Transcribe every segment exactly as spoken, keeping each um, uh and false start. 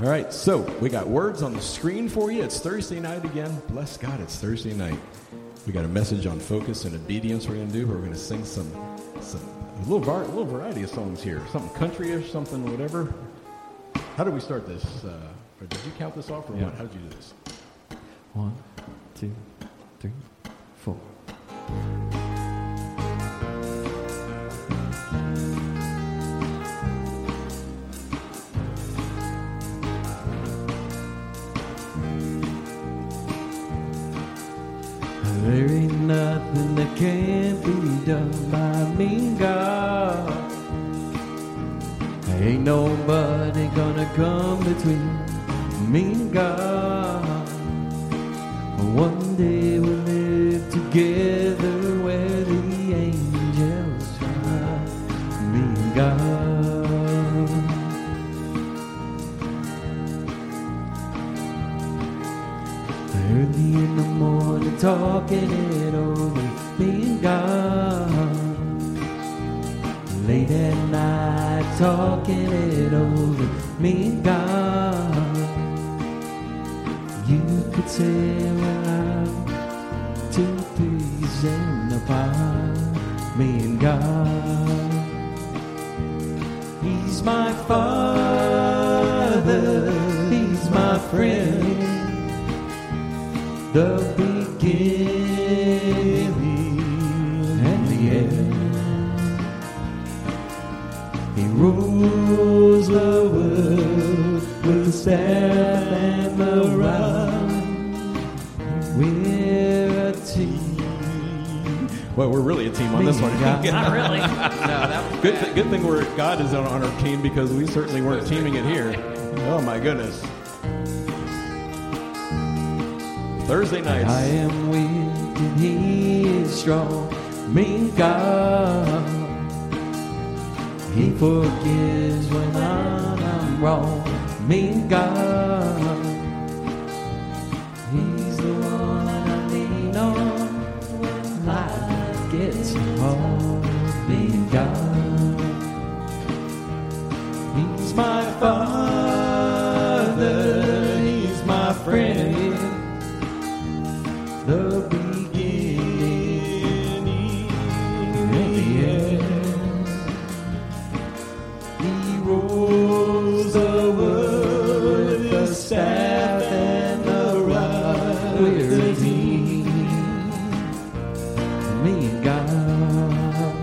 All right, so we got words on the screen for you. It's Thursday night again. Bless God, it's Thursday night. We got a message on focus and obedience we're going to do. We're going to sing some, some a little, var- a little variety of songs here. Something country-ish, something whatever. How did we start this? Uh, or did you count this off or yeah. what? How did you do this? One, two, three, four. There ain't nothing that can't be done by me, God. Ain't nobody gonna come between me and God. One day we'll live together where the angels fly, me and God. Early in the morning talking it over, me and God. Late at night talking it over, me and God. You could say we're out two threes in the pie, me and God. He's my father, he's my friend, the beginning and the end. He rules the world with the staff and the rod. We're a team. Well, we're really a team on this one. Not really. No, that was good, bad. th- good thing we're God is on, on our team because we certainly weren't teaming it here. Oh my goodness. Thursday nights. I am weak and he is strong. Me and God. He forgives when I'm, I'm wrong. Me and God. He's the one that I lean on when life gets hard. Me and God. He's my father. He's my friend. The beginning and the end. He rules the world with the staff and the rod. We're a team, me and God.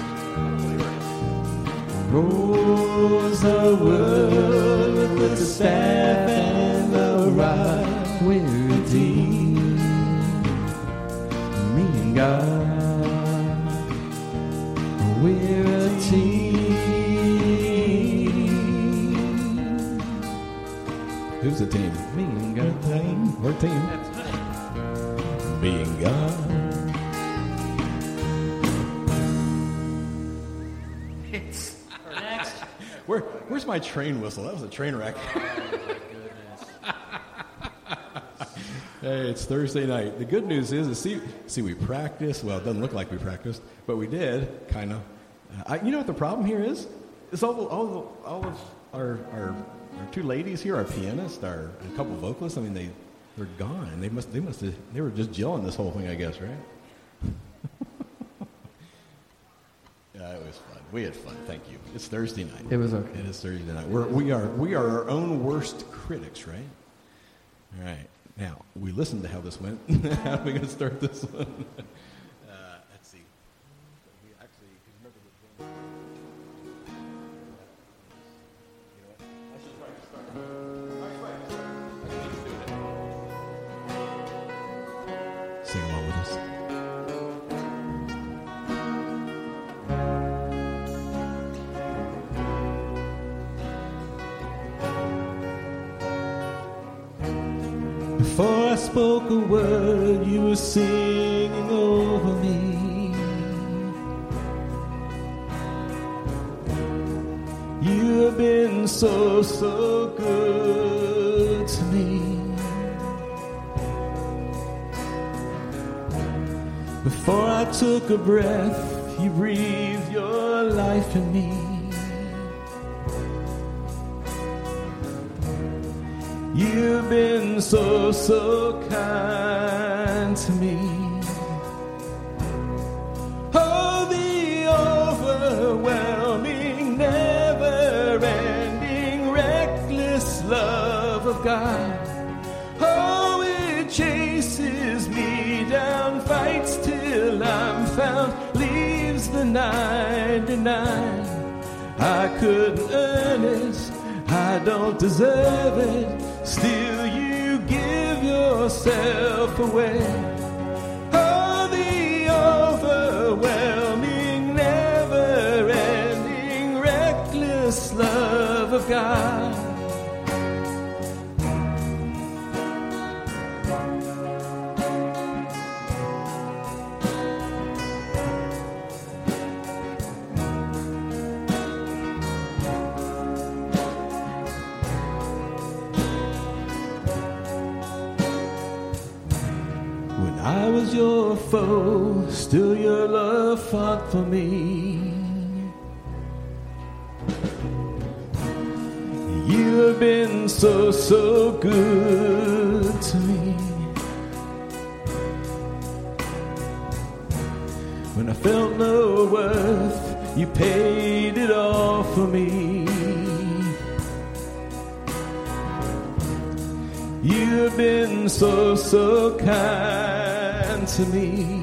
Rules the world with the staff and the rod. We're a team. God, we're a team. Who's the team? Me and God. Team. We're a team. That's right. Me and God. It's next. Where, where's my train whistle? That was a train wreck. Hey, it's Thursday night. The good news is, is see, see, we practiced. Well, it doesn't look like we practiced, but we did, kind of. Uh, I, you know what the problem here is? Is all, all, all of our, our, our two ladies here, our pianist, our a couple vocalists. I mean, they they're gone. They must they must have, they were just jilling this whole thing, I guess, right? Yeah, it was fun. We had fun. Thank you. It's Thursday night. It was okay. It is Thursday night. We're, we are we are our own worst critics, right? All right. Now, we listened to how this went. How are we going to start this one? uh, let's see. We actually, remember the you know what? Let's just try to start. All right, start. I can even do it. Sing along with us. Before I spoke a word, you were singing over me. You have been so, so good to me. Before I took a breath, you breathed your life in me. You've been so, so kind to me. Oh, the overwhelming, never-ending, reckless love of God. Oh, it chases me down, fights till I'm found, leaves the ninety-nine. I couldn't earn it, I don't deserve it, still you give yourself away. Oh, the overwhelming, never-ending, reckless love of God. I was your foe, still your love fought for me. You have been so, so good to me. When I felt no worth, you paid it all for me. You have been so, so kind to me.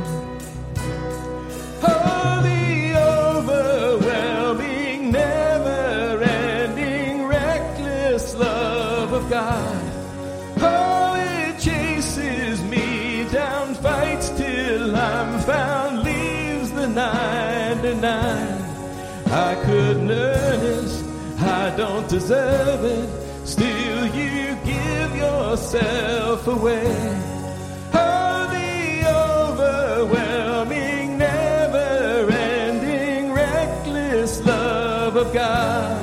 Oh, the overwhelming, never-ending, reckless love of God. Oh, it chases me down, fights till I'm found, leaves the ninety-nine. I couldn't earn it, I don't deserve it, still you give yourself away. Oh, the overwhelming, never-ending, reckless love of God.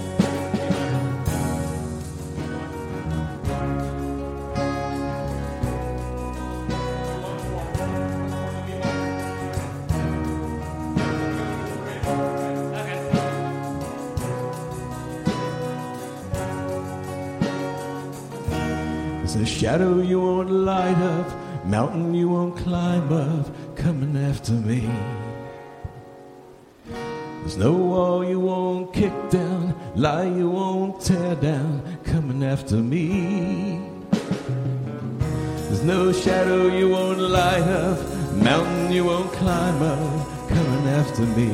There's a shadow you won't light up, mountain you won't climb up, coming after me. There's no wall you won't kick down, lie you won't tear down, coming after me. There's no shadow you won't light up, mountain you won't climb up, coming after me.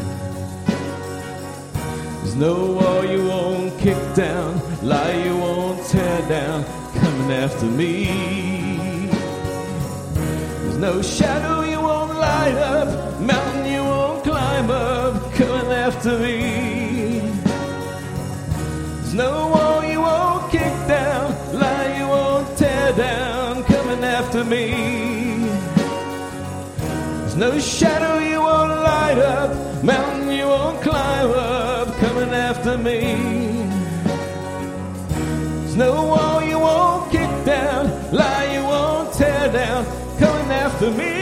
There's no wall you won't kick down, lie you won't tear down, coming after me. There's no shadow you won't light up, mountain you won't climb up, coming after me. There's no wall you won't kick down, lie you won't tear down, coming after me. There's no shadow you won't light up, mountain you won't climb up, coming after me. There's no wall you won't kick down, lie you won't tear down, coming after me.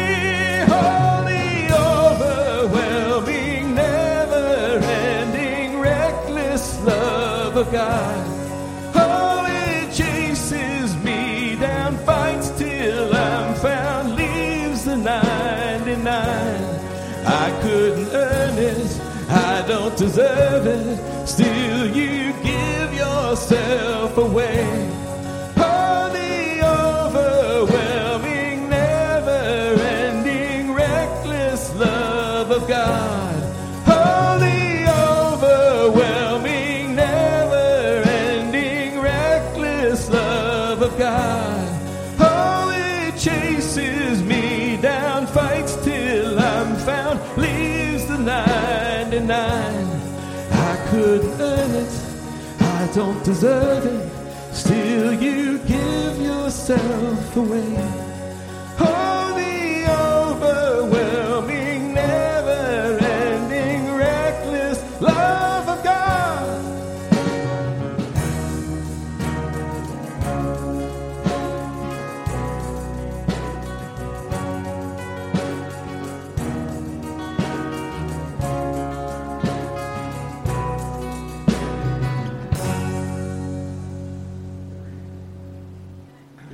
Holy, overwhelming, never-ending, reckless love of God. Holy, chases me down, fights till I'm found, leaves the ninety-nine. I couldn't earn it, I don't deserve it, still you give yourself away. Oh, the overwhelming, never-ending, reckless love of God. Oh, the overwhelming, never-ending, reckless love of God. Oh, it chases me down, fights till I'm found, leaves the ninety-nine. I couldn't earn it, I don't deserve it, still you give yourself away. Oh, the overwhelming, never-ending, reckless love of God.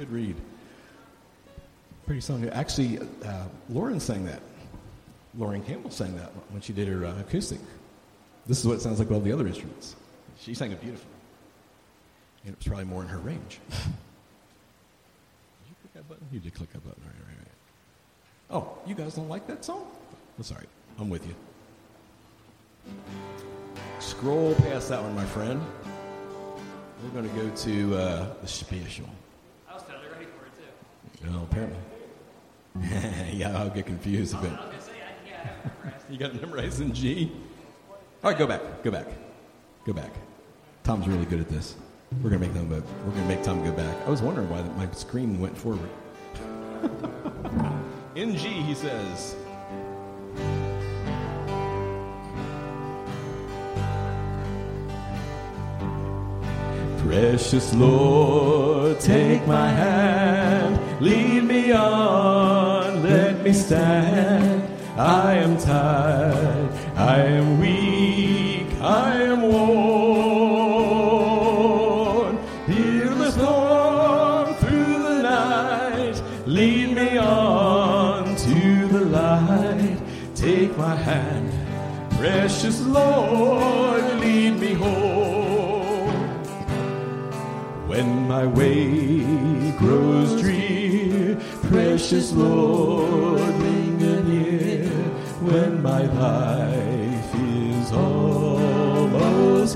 good read. Pretty song. Actually, uh, Lauren sang that. Lauren Campbell sang that when she did her uh, acoustic. This is what it sounds like with all the other instruments. She sang it beautifully. And it was probably more in her range. Did you click that button? You did click that button. Right, right, right. Oh, you guys don't like that song? That's all right. I'm with you. Scroll past that one, my friend. We're going to go to uh, the special. I was totally ready for it, too. Oh, apparently. Yeah, I'll get confused a bit. I was going to say, I, yeah, I have it memorized. You got it memorized in G? All right, go back. Go back. Go back. Tom's really good at this. We're going to make them. We're going to make Tom go back. I was wondering why my screen went forward. In G, he says... Precious Lord, take my hand, lead me on, let me stand. I am tired, I am weak, I am worn. Hear the storm through the night, lead me on to the light. Take my hand, precious Lord, lead me home. When my way grows drear, precious Lord, linger near. When my life is almost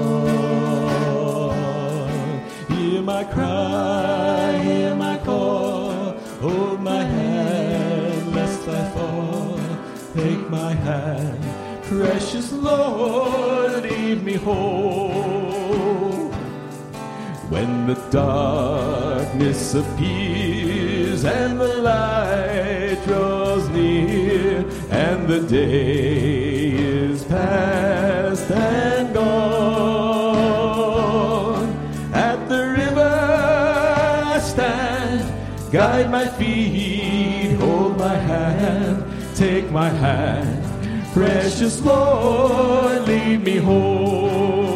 gone, hear my cry, hear my call. Hold my hand, lest I fall. Take my hand, precious Lord, lead me home. When the darkness appears and the light draws near, and the day is past and gone, at the river I stand, guide my feet, hold my hand, take my hand, precious Lord, lead me home.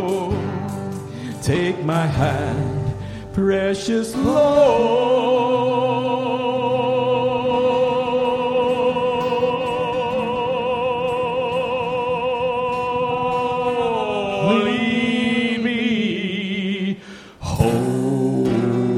Take my hand, precious Lord, lead me home.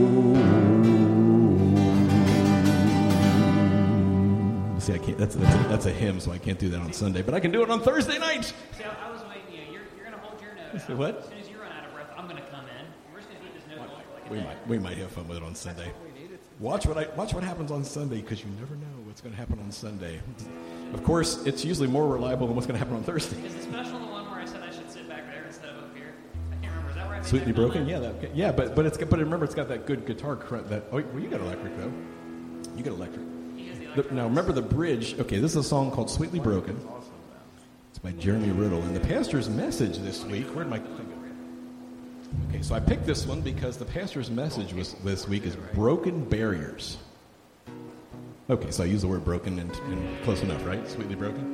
See, I can't. That's that's a, that's a hymn, so I can't do that on Sunday, but I can do it on Thursday night. See, I, I was waiting. You know, you're, you're going to hold your note. Say what? As soon as you run out of breath, I'm going to come in. We're just going to keep this note going for like a We day. might we might have fun with it on Sunday. Watch what I watch what happens on Sunday, because you never know what's going to happen on Sunday. Of course, it's usually more reliable than what's going to happen on Thursday. Is the special the one where I said I should sit back there instead of up here? I can't remember. Is that where I made Sweetly that Broken, comment? yeah, that, yeah, but but it's got- but remember, it's got that good guitar cr- that. Oh, well, you got electric though. You got electric. He is the The, electric now one. remember the bridge. Okay, this is a song called "Sweetly Broken." It's by Jeremy Riddle, and the pastor's message this week. Where'd my thing go? Okay, so I picked this one because the pastor's message was this week is broken barriers. Okay, so I use the word broken and, and close enough, right? Sweetly broken.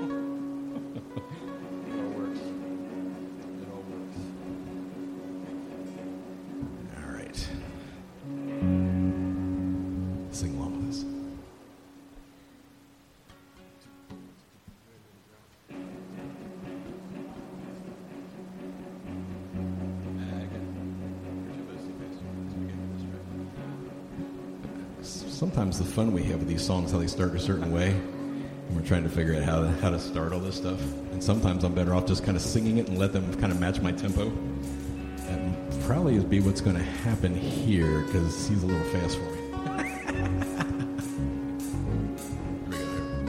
All right. Sing along with us. Sometimes the fun we have with these songs, how they start a certain way, and we're trying to figure out how to, how to start all this stuff. And sometimes I'm better off just kind of singing it and let them kind of match my tempo. That probably would be what's going to happen here, because he's a little fast for me. Here we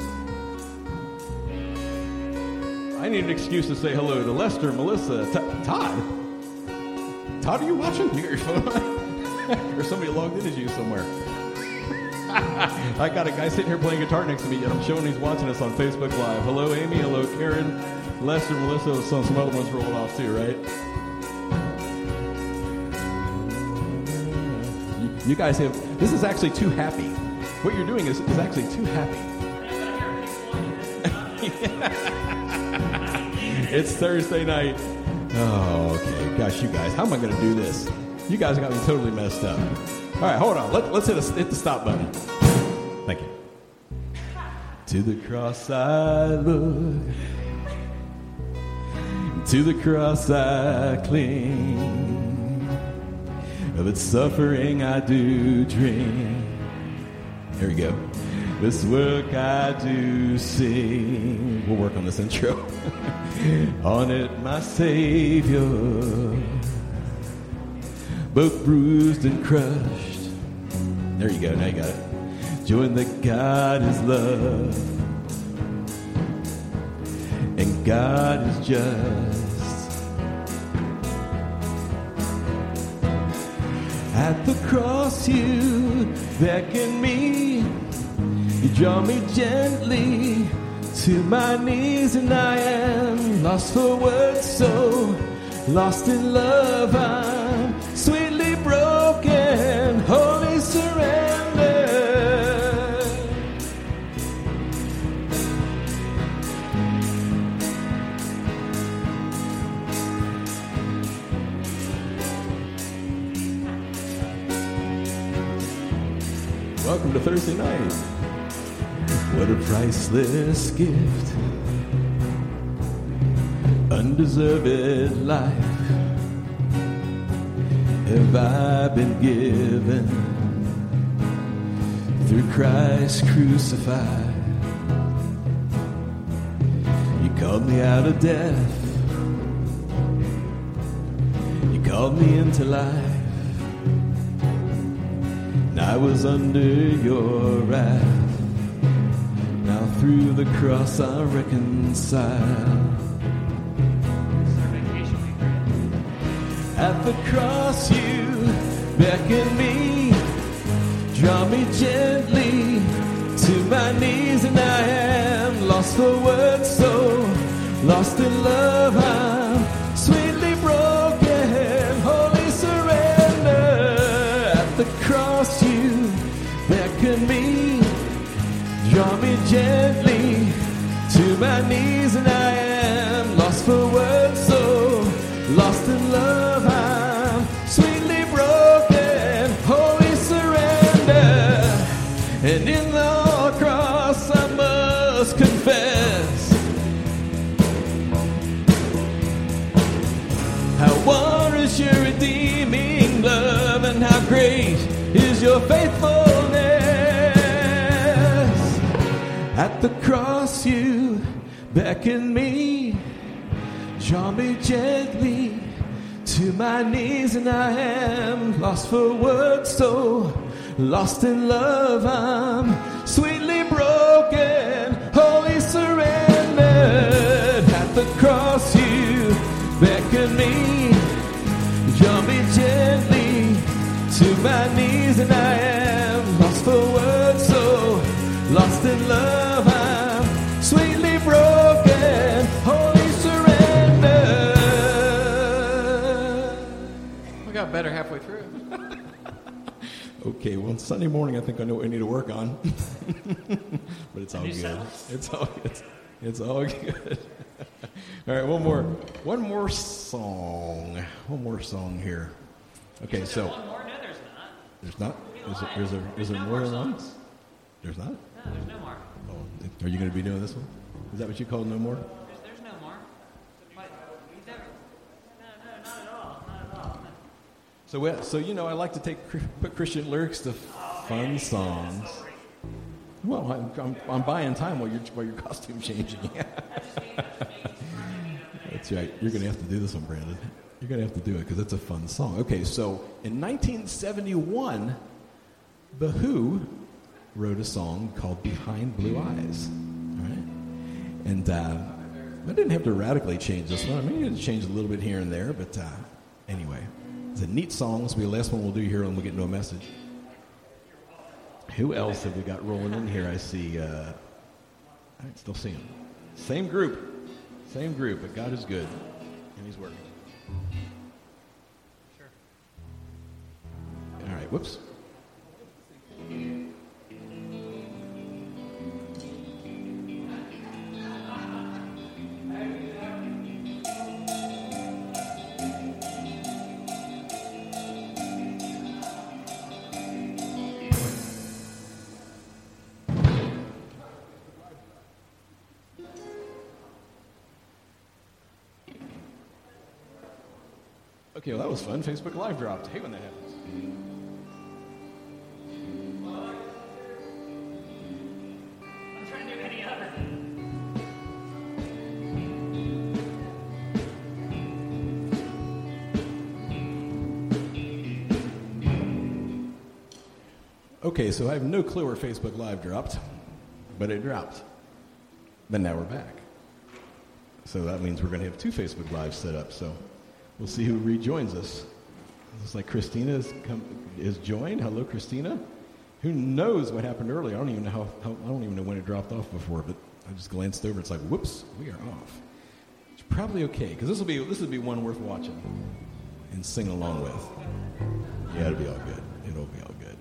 go. I need an excuse to say hello to Lester, Melissa, T- Todd. Todd, are you watching? You got your phone on? Or somebody logged in as you somewhere. I got a guy sitting here playing guitar next to me, and I'm showing he's watching us on Facebook Live. Hello, Amy. Hello, Karen. Lester, Melissa. Some, some other ones rolled off too, right? You, you guys have... This is actually too happy. What you're doing is, is actually too happy. It's Thursday night. Oh, okay. Gosh, you guys. How am I going to do this? You guys got me totally messed up. All right, hold on. Let, let's hit, a, hit the stop button. Thank you. To the cross I look, to the cross I cling, of its suffering I do dream. Here we go. This work I do sing. We'll work on this intro. On it my Savior, both bruised and crushed. There you go, now you got it. Join that God is love, and God is just. At the cross you beckon me, you draw me gently to my knees, and I am lost for words, so lost in love. I'm sweetly broken, holy surrender. Welcome to Thursday night. What a priceless gift, undeserved life have I been given through Christ crucified. You called me out of death, you called me into life, and I was under your wrath. Now through the cross I reconcile. At the cross you beckon me, draw me gently to my knees, and I am lost for words, so lost in love. I'm sweetly broken, holy surrender. At the cross you beckon me, draw me gently to my knees, and I am lost for words, so lost in love. I'm sweetly broken, holy surrender. And in the cross I must confess how wondrous your redeeming love, and how great is your faithfulness. At the cross you beckon me, draw me gently to my knees, and I am lost for words, so lost in love. I'm sweetly broken, wholly surrendered. At the cross you beckon me, draw me gently to my knees, and I am lost for words, so lost in love. I'm sweetly broken, wholly surrendered. We got better halfway through. Okay, well, Sunday morning I think I know what I need to work on. But it's all New good. sounds. It's all it's, it's all good. All right, one more one more song. One more song here. Okay, Is so there one more? No, there's not. there's not? We Is there, lied. is there, is There's there no more more than one? songs. There's not? No, there's no more. Oh, are you going to be doing this one? Is that what you call no more? There's, there's no more. What? No, no, not at all. Not at all. So, we- so you know, I like to take put Christian lyrics to fun songs. Well, I'm, I'm, I'm buying time while you're while your costume changing. That's right. You're going to have to do this one, Brandon. You're going to have to do it because it's a fun song. Okay, so in nineteen seventy-one, The Who wrote a song called "Behind Blue Eyes." All right, and uh, I didn't have to radically change this one. I mean, it changed a little bit here and there, but uh, anyway, it's a neat song. This will be the last one we'll do here when we get into a message. Who else have we got rolling in here? I see. Uh, I still see him. Same group. Same group, but God is good, and He's working. Sure. All right, whoops. Okay, well, that was fun. Facebook Live dropped. Hate when that happens. I'm trying to do any other. Okay, so I have no clue where Facebook Live dropped, but it dropped. But now we're back. So that means we're going to have two Facebook Lives set up. So we'll see who rejoins us. Looks like Christina is, come, is joined. Hello, Christina. Who knows what happened earlier? I don't even know how, how. I don't even know when it dropped off before. But I just glanced over. It's like, whoops, we are off. It's probably okay because this will be this will be one worth watching and sing along with. Yeah, it'll be all good. It'll be all good.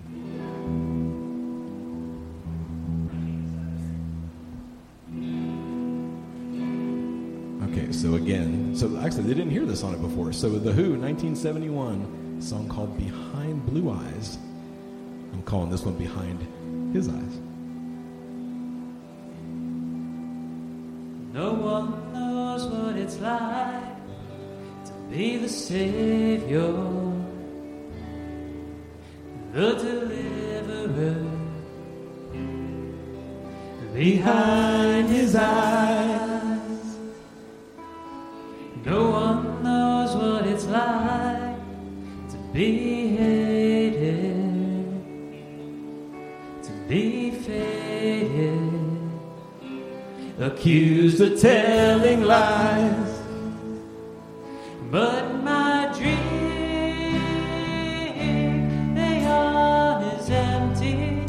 Okay, so again, so actually they didn't hear this on it before. So The Who, nineteen seventy-one, song called Behind Blue Eyes. I'm calling this one Behind His Eyes. No one knows what it's like to be the Savior, the Deliverer. Behind His eyes, no one knows what it's like to be hated, to be faded, accused of telling lies. But my dream, they are as empty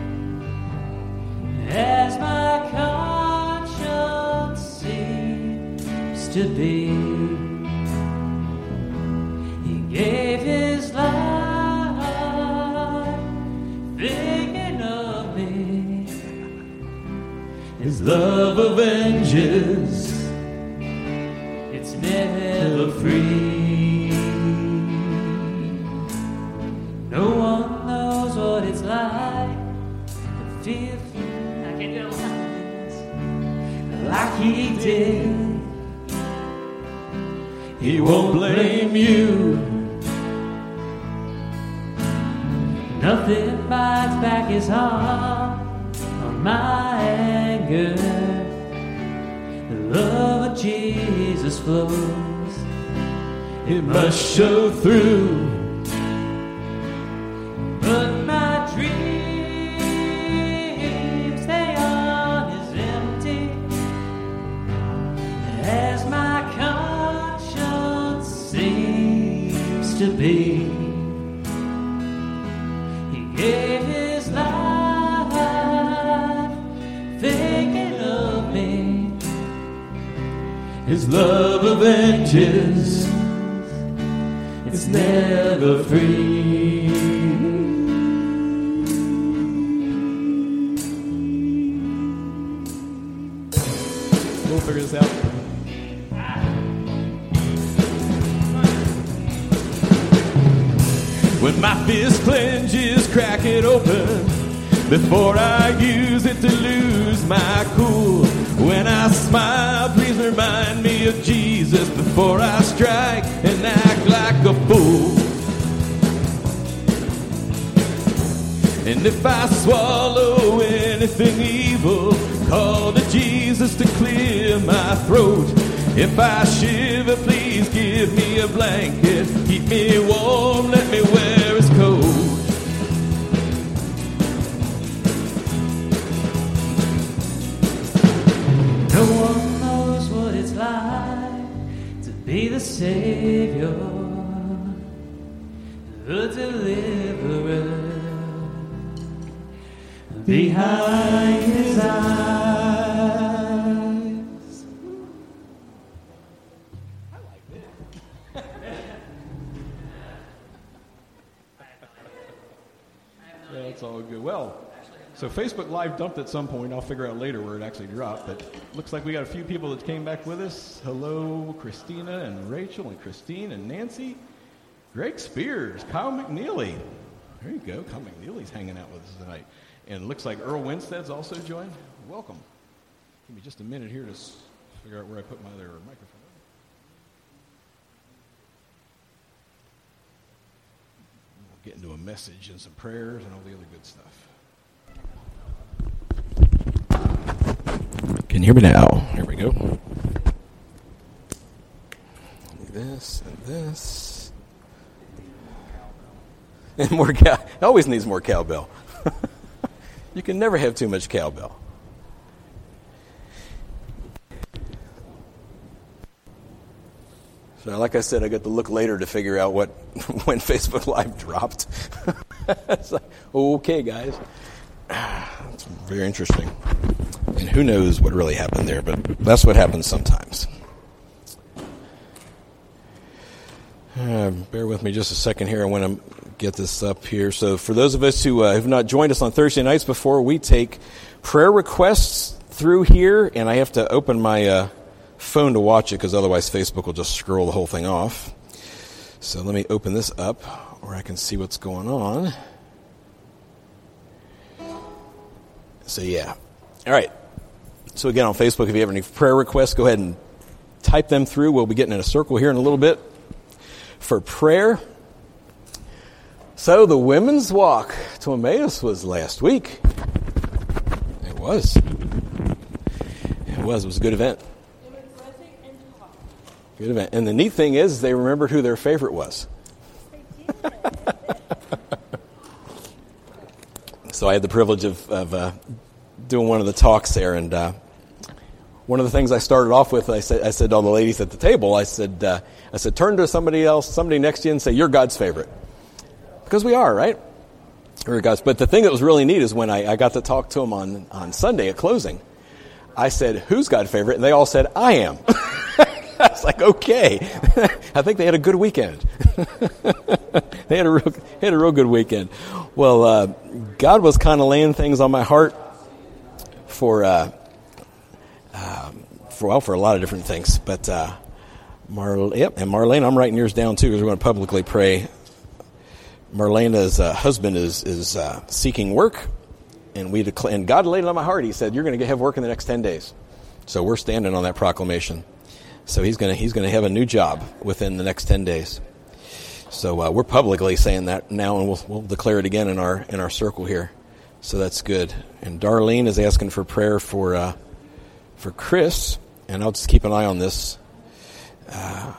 as my conscience seems to be. He gave his life thinking of me. His love avenges, it's never free. No one knows what it's like to feel I can't do it. like he did. He won't blame you. Nothing bites back his heart on my anger. The love of Jesus flows. It must show through. But my dreams, they are as empty as my conscience seems to be. He gave his life thinking of me. His love avenges, it's never free. We'll figure this out. When my fist clenches, crack it open before I use it to lose my cool. When I smile, please remind me of Jesus before I strike and act like a fool. And if I swallow anything evil, call to Jesus to clear my throat. If I shiver, please give me a blanket. Keep me warm, let me wear his coat. No one knows what it's like to be the Savior, the Deliverer. Behind his eyes. I like it. That's all good. Well, so Facebook Live dumped at some point. I'll figure out later where it actually dropped. But looks like we got a few people that came back with us. Hello, Christina and Rachel and Christine and Nancy. Greg Spears, Kyle McNeely. There you go. Kyle McNeely's hanging out with us tonight. And it looks like Earl Winstead's also joined. Welcome. Give me just a minute here to s- figure out where I put my other microphone. get into a message and some prayers and all the other good stuff. Can you hear me now? Here we go. This and this. And more cow. It always needs more cowbell. You can never have too much cowbell. So, like I said, I got to look later to figure out what when Facebook Live dropped. It's like, okay, guys. It's very interesting. And who knows what really happened there, but that's what happens sometimes. Uh, bear with me just a second here. I want to get this up here. So for those of us who uh, have not joined us on Thursday nights before, we take prayer requests through here, and I have to open my uh, phone to watch it because otherwise Facebook will just scroll the whole thing off. So let me open this up where I can see what's going on. So yeah. All right. So again, on Facebook, if you have any prayer requests, go ahead and type them through. We'll be getting in a circle here in a little bit for prayer. So the women's walk to Emmaus was last week. It was. It was. It was a good event. Good event. And the neat thing is they remembered who their favorite was. So I had the privilege of, of uh, doing one of the talks there, and uh, one of the things I started off with, I said, I said to all the ladies at the table, I said, uh, I said, turn to somebody else, somebody next to you, and say, "You're God's favorite," because we are, right? We're God's. But the thing that was really neat is when I, I got to talk to them on on Sunday at closing, I said, "Who's God's favorite?" And they all said, "I am." I was like, okay. I think they had a good weekend. They had a real, they had a real good weekend. Well, uh, God was kind of laying things on my heart for, uh, um, for well, for a lot of different things. But uh, Mar, yep, and Marlene, I'm writing yours down too because we're going to publicly pray. Marlena's uh, husband is is uh, seeking work, and we declare, and God laid it on my heart. He said, "You're going to have work in the next ten days." So we're standing on that proclamation. So he's going to he's going to have a new job within the next ten days. So uh, we're publicly saying that now, and we'll we'll declare it again in our in our circle here. So that's good. And Darlene is asking for prayer for uh, for Chris, and I'll just keep an eye on this. Uh,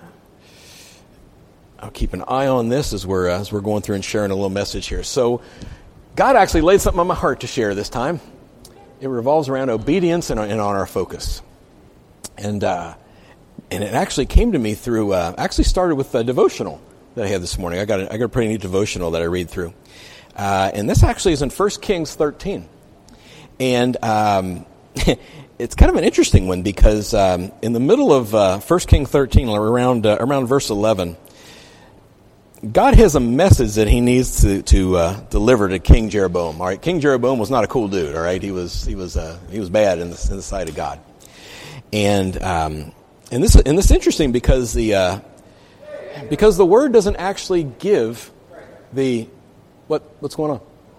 I'll keep an eye on this as we're uh, as we're going through and sharing a little message here. So God actually laid something on my heart to share this time. It revolves around obedience and, and on our focus. And uh, and it actually came to me through, uh, actually started with a devotional that I had this morning. I got a, I got a pretty neat devotional that I read through. Uh, and this actually is in First Kings thirteen. And um, it's kind of an interesting one because um, in the middle of uh, First Kings thirteen, around uh, around verse eleven, God has a message that he needs to, to uh, deliver to King Jeroboam. All right, King Jeroboam was not a cool dude, all right? He was he was uh, he was bad in the, in the sight of God. And um, and this and this is interesting because the uh, because the word doesn't actually give the what what's going on.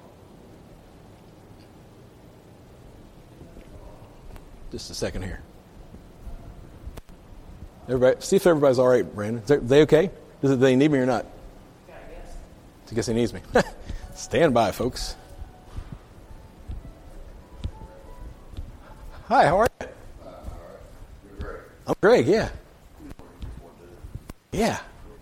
Just a second here. Everybody, see if everybody's all right, Brandon. Is they okay? Is it, do they need me or not? Yeah, I guess. I guess he needs me. Stand by, folks. Hi, how are you? I'm Greg, yeah. Yeah.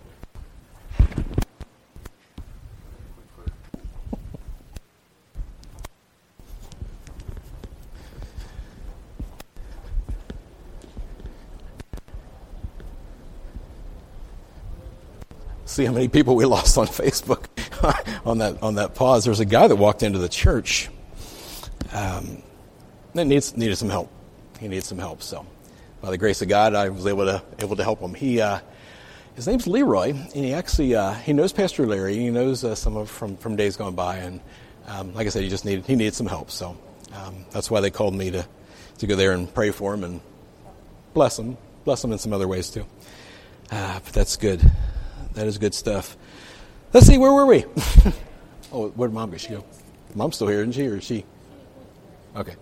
See how many people we lost on Facebook on that on that pause. There's a guy that walked into the church um, that needs needed some help. He needs some help, so. By the grace of God, I was able to able to help him. He, uh, his name's Leroy, and he actually uh, he knows Pastor Larry. He knows uh, some of from, from days gone by, and um, like I said, he just needed he needed some help. So um, that's why they called me to to go there and pray for him and bless him, bless him in some other ways too. Uh, but that's good. That is good stuff. Let's see, where were we? Oh, where did Mom go? She go? Mom's still here, isn't she, or is she? Okay.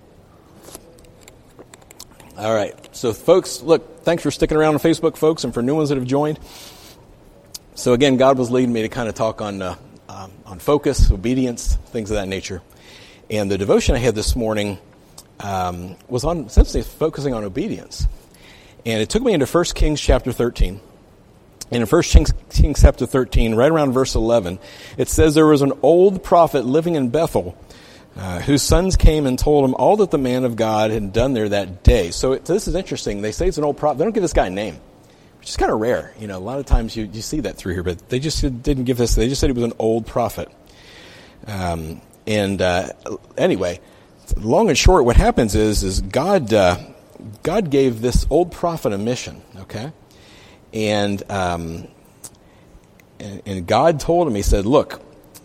All right. So, folks, look, thanks for sticking around on Facebook, folks, and for new ones that have joined. So, again, God was leading me to kind of talk on uh, on focus, obedience, things of that nature. And the devotion I had this morning um, was on essentially focusing on obedience. And it took me into First Kings chapter thirteen. And in First Kings, Kings chapter thirteen, right around verse eleven, it says there was an old prophet living in Bethel, uh, whose sons came and told him all that the man of God had done there that day. So, it, so this is interesting. They say it's an old prophet. They don't give this guy a name, which is kind of rare. You know, a lot of times you, you see that through here, but they just didn't give this. They just said he was an old prophet. Um, and uh, anyway, long and short, what happens is is God uh, God gave this old prophet a mission. Okay. And, um, and and God told him, he said, look,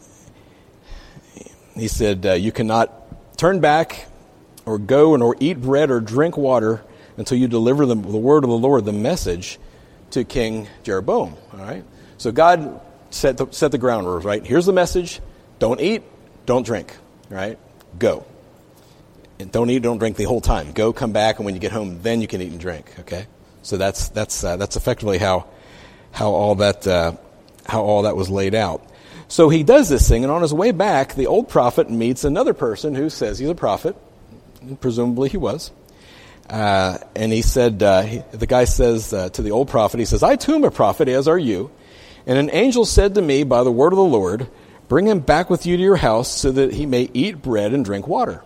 he said, uh, you cannot turn back or go and or eat bread or drink water until you deliver the, the word of the Lord, the message, to King Jeroboam. All right. So God set the, set the ground rules, right? Here's the message. Don't eat, don't drink, right? Go. And don't eat, don't drink the whole time. Go, come back, and when you get home, then you can eat and drink, okay? So that's that's uh, that's effectively how how all that uh, how all that was laid out. So he does this thing, and on his way back, the old prophet meets another person who says he's a prophet, and presumably he was. Uh, and he said, uh, he, the guy says uh, to the old prophet, he says, "I too am a prophet, as are you. And an angel said to me by the word of the Lord, bring him back with you to your house, so that he may eat bread and drink water."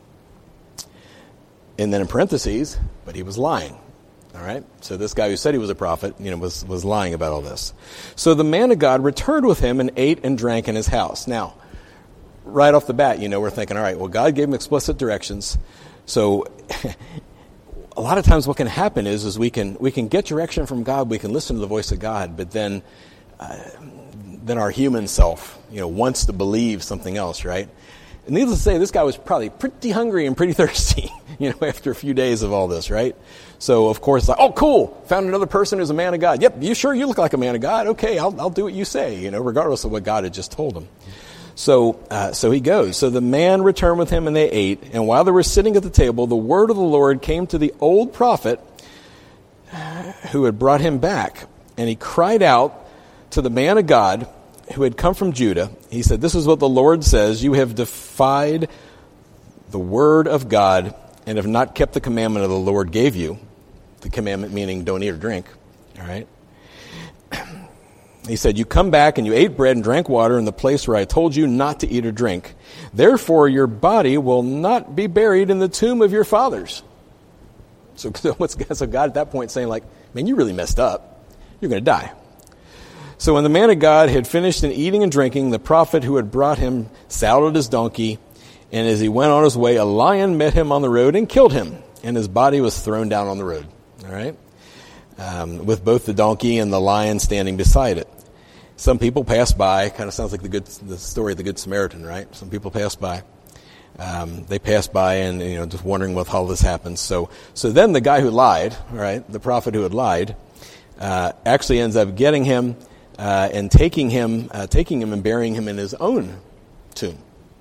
And then in parentheses, but he was lying. All right. So this guy who said he was a prophet, you know, was, was lying about all this. So the man of God returned with him and ate and drank in his house. Now, right off the bat, you know, we're thinking, all right, well, God gave him explicit directions. So a lot of times what can happen is, is we can, we can get direction from God. We can listen to the voice of God, but then, uh, then our human self, you know, wants to believe something else, right? And needless to say, this guy was probably pretty hungry and pretty thirsty, you know, after a few days of all this, right? So, of course, like, oh, cool, found another person who's a man of God. Yep, you sure you look like a man of God? Okay, I'll, I'll do what you say, you know, regardless of what God had just told him. So, uh, so he goes. So the man returned with him, and they ate. And while they were sitting at the table, the word of the Lord came to the old prophet who had brought him back. And he cried out to the man of God who had come from Judah. He said, "This is what the Lord says. You have defied the word of God and have not kept the commandment of the Lord gave you." The commandment meaning don't eat or drink. All right. He said, "You come back and you ate bread and drank water in the place where I told you not to eat or drink. Therefore, your body will not be buried in the tomb of your fathers." So, so, what's, so God at that point saying, like, man, you really messed up. You're going to die. So when the man of God had finished in eating and drinking, the prophet who had brought him saddled his donkey, and as he went on his way, a lion met him on the road and killed him, and his body was thrown down on the road. All right, um, with both the donkey and the lion standing beside it. Some people pass by. Kind of sounds like the good the story of the Good Samaritan, right? Some people pass by. Um, they pass by and, you know, just wondering what all this happens. So, so then the guy who lied, all right, the prophet who had lied, uh, actually ends up getting him uh, and taking him, uh, taking him and burying him in his own tomb.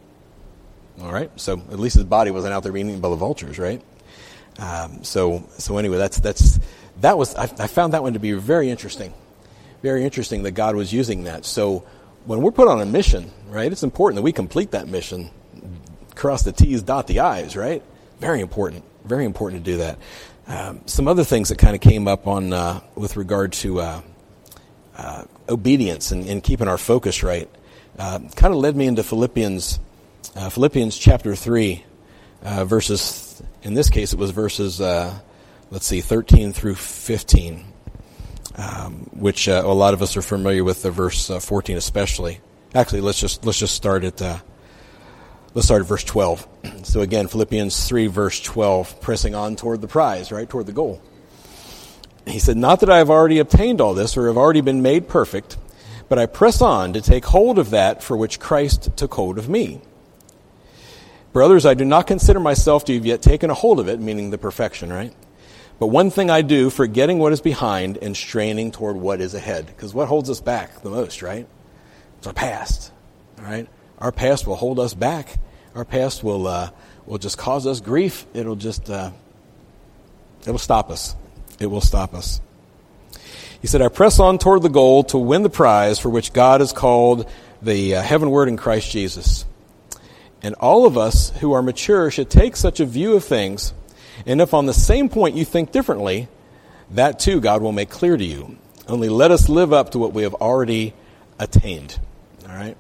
All right, so at least his body wasn't out there being eaten by the vultures, right? Um, so, so anyway, that's that's that was I, I found that one to be very interesting, very interesting that God was using that. So, when we're put on a mission, right, it's important that we complete that mission, cross the T's, dot the I's, right? Very important, very important to do that. Um, some other things that kind of came up on uh, with regard to uh, uh, obedience and, and keeping our focus right, uh, kind of led me into Philippians, uh, Philippians chapter three, uh, verses. In this case, it was verses, uh, let's see, thirteen through fifteen, um, which uh, a lot of us are familiar with. The verse uh, fourteen, especially. Actually, let's just let's just start at uh, let's start at verse twelve. So again, Philippians three, verse twelve, pressing on toward the prize, right, toward the goal. He said, "Not that I have already obtained all this, or have already been made perfect, but I press on to take hold of that for which Christ took hold of me. Brothers, I do not consider myself to have yet taken a hold of it," meaning the perfection, right? "But one thing I do, forgetting what is behind and straining toward what is ahead." Because what holds us back the most, right? It's our past, all right? Our past will hold us back. Our past will uh, will just cause us grief. It'll just, uh, it'll stop us. It will stop us. He said, I press on toward the goal to win the prize for which God has called the uh, heavenward in Christ Jesus. And all of us who are mature should take such a view of things. And if on the same point you think differently, that too God will make clear to you. Only let us live up to what we have already attained. All right?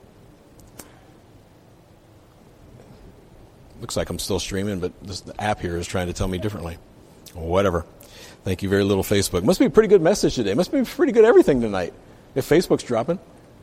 Looks like I'm still streaming, but this, the app here is trying to tell me differently. Whatever. Thank you very little, Facebook. Must be a pretty good message today. Must be pretty good everything tonight. If Facebook's dropping.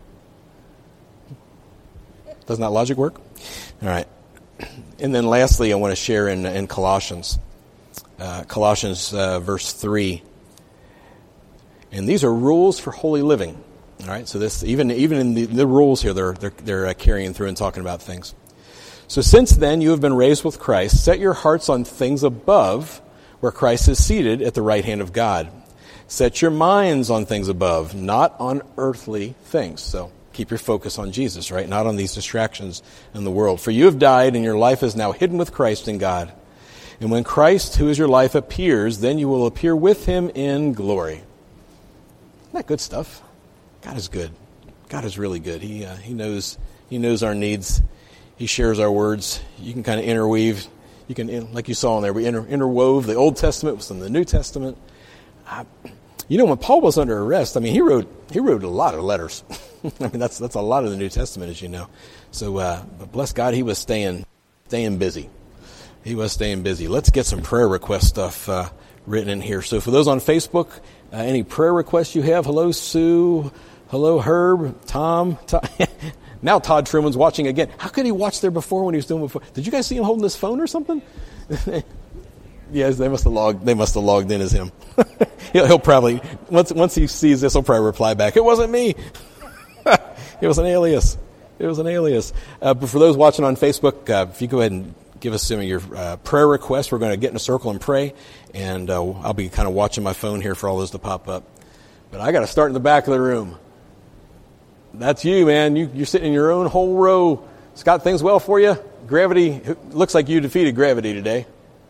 Doesn't that logic work? All right. And then lastly, I want to share in, in Colossians. Uh, Colossians uh, verse three. And these are rules for holy living. All right. So this, even even in the, the rules here, they're they're, they're uh, carrying through and talking about things. So since then you have been raised with Christ, set your hearts on things above, where Christ is seated at the right hand of God. Set your minds on things above, not on earthly things. So keep your focus on Jesus, right? Not on these distractions in the world. For you have died, and your life is now hidden with Christ in God. And when Christ, who is your life, appears, then you will appear with him in glory. Isn't that good stuff? God is good. God is really good. He uh, he knows he knows our needs. He shares our words. You can kind of interweave. You can, like you saw in there, we inter, interwove the Old Testament with the New Testament. Uh, you know, when Paul was under arrest, I mean, he wrote he wrote a lot of letters. I mean, that's that's a lot of the New Testament, as you know. So, uh, but bless God, he was staying staying busy. He was staying busy. Let's get some prayer request stuff uh, written in here. So, for those on Facebook, uh, any prayer requests you have? Hello, Sue. Hello, Herb. Tom. Tom. Now Todd Truman's watching again. How could he watch there before when he was doing before? Did you guys see him holding his phone or something? Yes, they must have logged. They must have logged in as him. he'll, he'll probably once once he sees this, he'll probably reply back. It wasn't me. It was an alias. It was an alias. Uh, but for those watching on Facebook, uh, if you go ahead and give us some of your uh, prayer requests, we're going to get in a circle and pray, and uh, I'll be kind of watching my phone here for all those to pop up. But I got to start in the back of the room. That's you, man. You, you're sitting in your own whole row. Scott, things well for you? Gravity, looks like you defeated gravity today.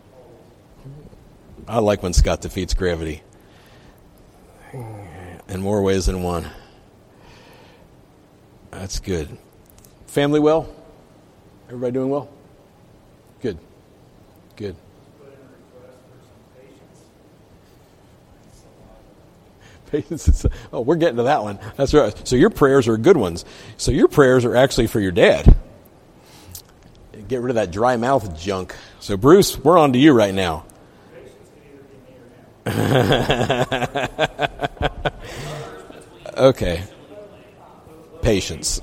I like when Scott defeats gravity. In more ways than one. That's good. Family well? Everybody doing well? Good. Good. Patience. Oh, we're getting to that one. That's right. So your prayers are good ones. So your prayers are actually for your dad. Get rid of that dry mouth junk. So Bruce, we're on to you right now. Okay. Patience.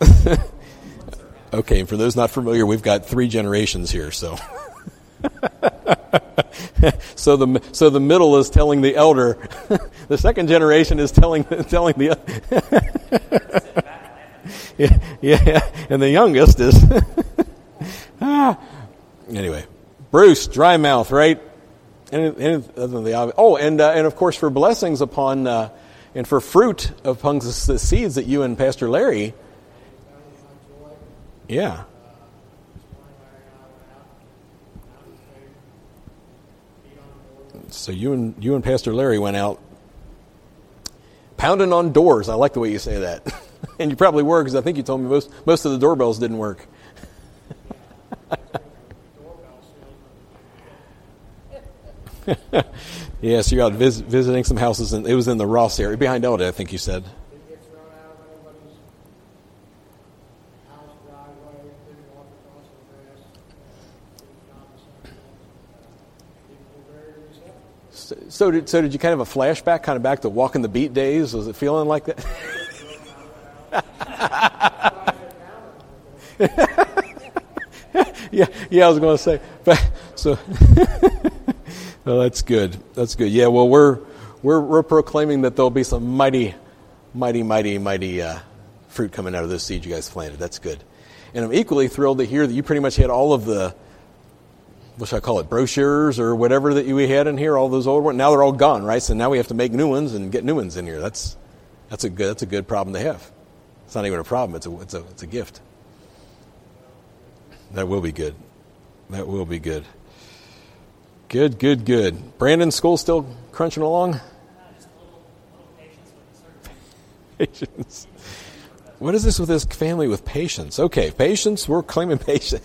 Okay, and for those not familiar, we've got three generations here, so. So the so the middle is telling the elder, the second generation is telling telling the yeah, yeah, and the youngest is ah. Anyway, Bruce, dry mouth, right? And, and other than the obvious. Oh, and uh, and of course for blessings upon uh, and for fruit upon the seeds that you and Pastor Larry. Yeah. So you and you and Pastor Larry went out pounding on doors. I like the way you say that. And you probably were, because I think you told me most most of the doorbells didn't work. Yeah, so you're out vis- visiting some houses, and it was in the Ross area, behind Elda, I think you said. So did so did you kind of a flashback, kind of back to Walking the Beat days? Was it feeling like that? yeah, yeah. I was going to say. So, well, that's good. That's good. Yeah. Well, we're we're we're proclaiming that there'll be some mighty, mighty, mighty, mighty uh, fruit coming out of those seeds you guys planted. That's good. And I'm equally thrilled to hear that you pretty much had all of the, what should I call it, brochures or whatever that we had in here, all those old ones. Now they're all gone, right? So now we have to make new ones and get new ones in here. That's that's a good that's a good problem to have. It's not even a problem. It's a it's a it's a gift. That will be good. That will be good. Good, good, good. Brandon, school still crunching along? Patience. What is this with this family with patience? Okay, patience. We're claiming patience.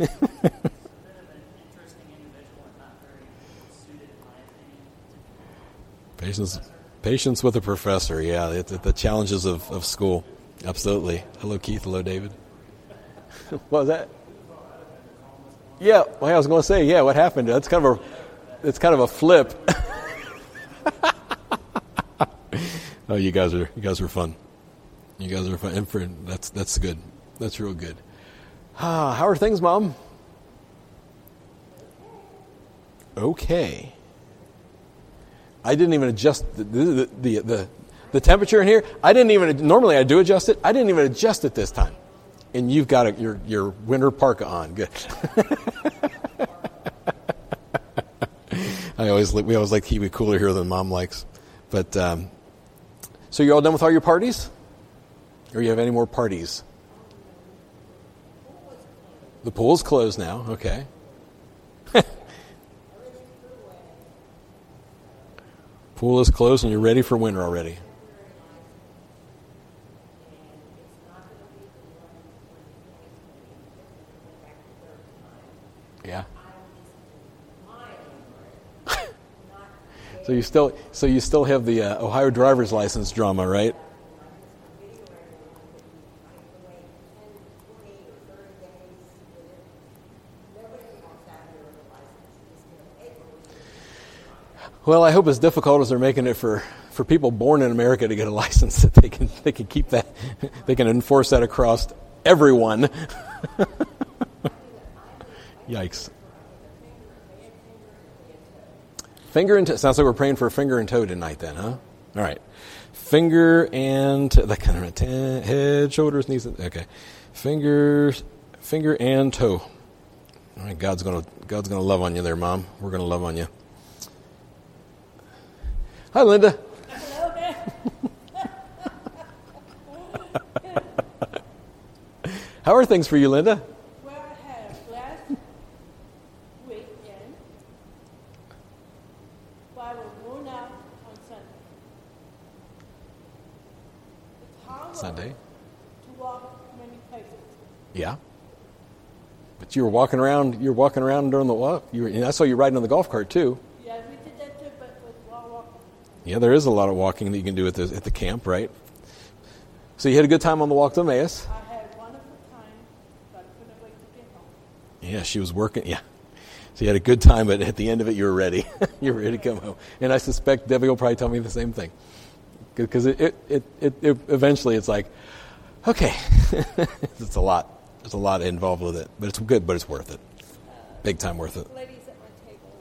Patience, patience with a professor. Yeah, it, it, the challenges of, of school. Absolutely. Hello, Keith. Hello, David. What was that? Yeah, well, I was going to say, yeah. What happened? That's kind of a, it's kind of a flip. Oh, you guys are you guys are fun. You guys are fun. And for, that's that's good. That's real good. Ah, how are things, Mom? Okay. I didn't even adjust the the, the the the temperature in here. I didn't even normally I do adjust it. I didn't even adjust it this time. And you've got a, your your winter parka on. Good. I always we always like to keep it cooler here than Mom likes. But um, so you're all done with all your parties, or you have any more parties? The pool's closed now. Okay. Pool is closed and you're ready for winter already. Yeah. So you still, so you still have the uh, Ohio driver's license drama, right? Well, I hope as difficult as they're making it for, for people born in America to get a license, that they can they can keep that, they can enforce that across everyone. Yikes. Finger and toe. Sounds like we're praying for finger and toe tonight then, huh? All right. Finger and toe. That kind of head, shoulders, knees. Okay. Fingers, finger and toe. All right. God's gonna God's gonna love on you there, Mom. We're gonna love on you. Hi, Linda. Hello. How are things for you, Linda? Well, I had a last weekend. Well, I was worn out on Sunday. It's hard Sunday. to walk many places. Yeah. But you were walking around. You were walking around during the walk. You were, and I saw you riding on the golf cart too. Yeah, we did that too, but it was while walking. Yeah, there is a lot of walking that you can do at the at the camp, right? So you had a good time on the walk to Emmaus. I had a wonderful time, but I couldn't wait to get home. Yeah, she was working. Yeah. So you had a good time, but at the end of it, you were ready. You were ready to come home. And I suspect Debbie will probably tell me the same thing. Because it, it, it, it, it eventually it's like, okay, it's a lot. There's a lot involved with it. But it's good, but it's worth it. Big time worth it. Ladies at my table,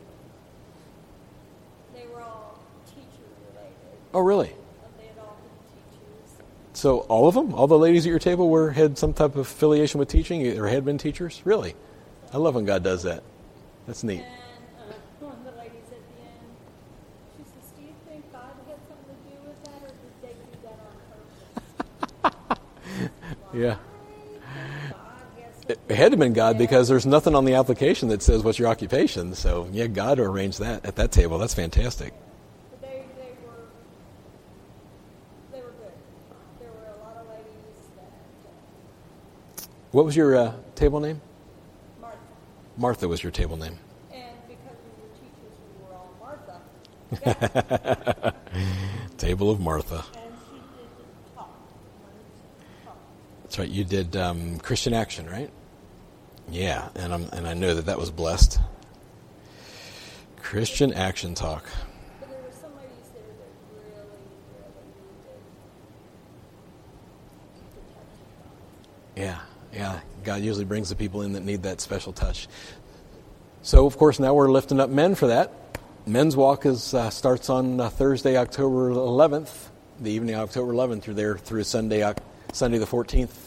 they were all teacher related. Oh, really? They had all been teachers. So all of them? All the ladies at your table were had some type of affiliation with teaching or had been teachers? Really? I love when God does that. That's neat. And uh, one of the ladies at the end, she says, "Do you think God had something to do with that, or did they do that on purpose?" Yeah. I guess It, it had to have been God because there's nothing on the application that says what's your occupation. So, yeah, God arranged that at that table. That's fantastic. But they, they were they were good. There were a lot of ladies that uh, What was your uh, table name? Martha, Martha was your table name. and because we were teachers, we were all Martha. Table of Martha. And she did the talk. talk. That's right. You did um, Christian Action, right? Yeah, and I'm and I know that that was blessed. Christian Action Talk. But there were some ladies there that really, really needed the touch of God. Yeah, yeah. God usually brings the people in that need that special touch. So, of course, now we're lifting up men for that. Men's Walk is uh, starts on uh, Thursday, October eleventh, the evening of October eleventh, through there through Sunday, uh, Sunday the fourteenth.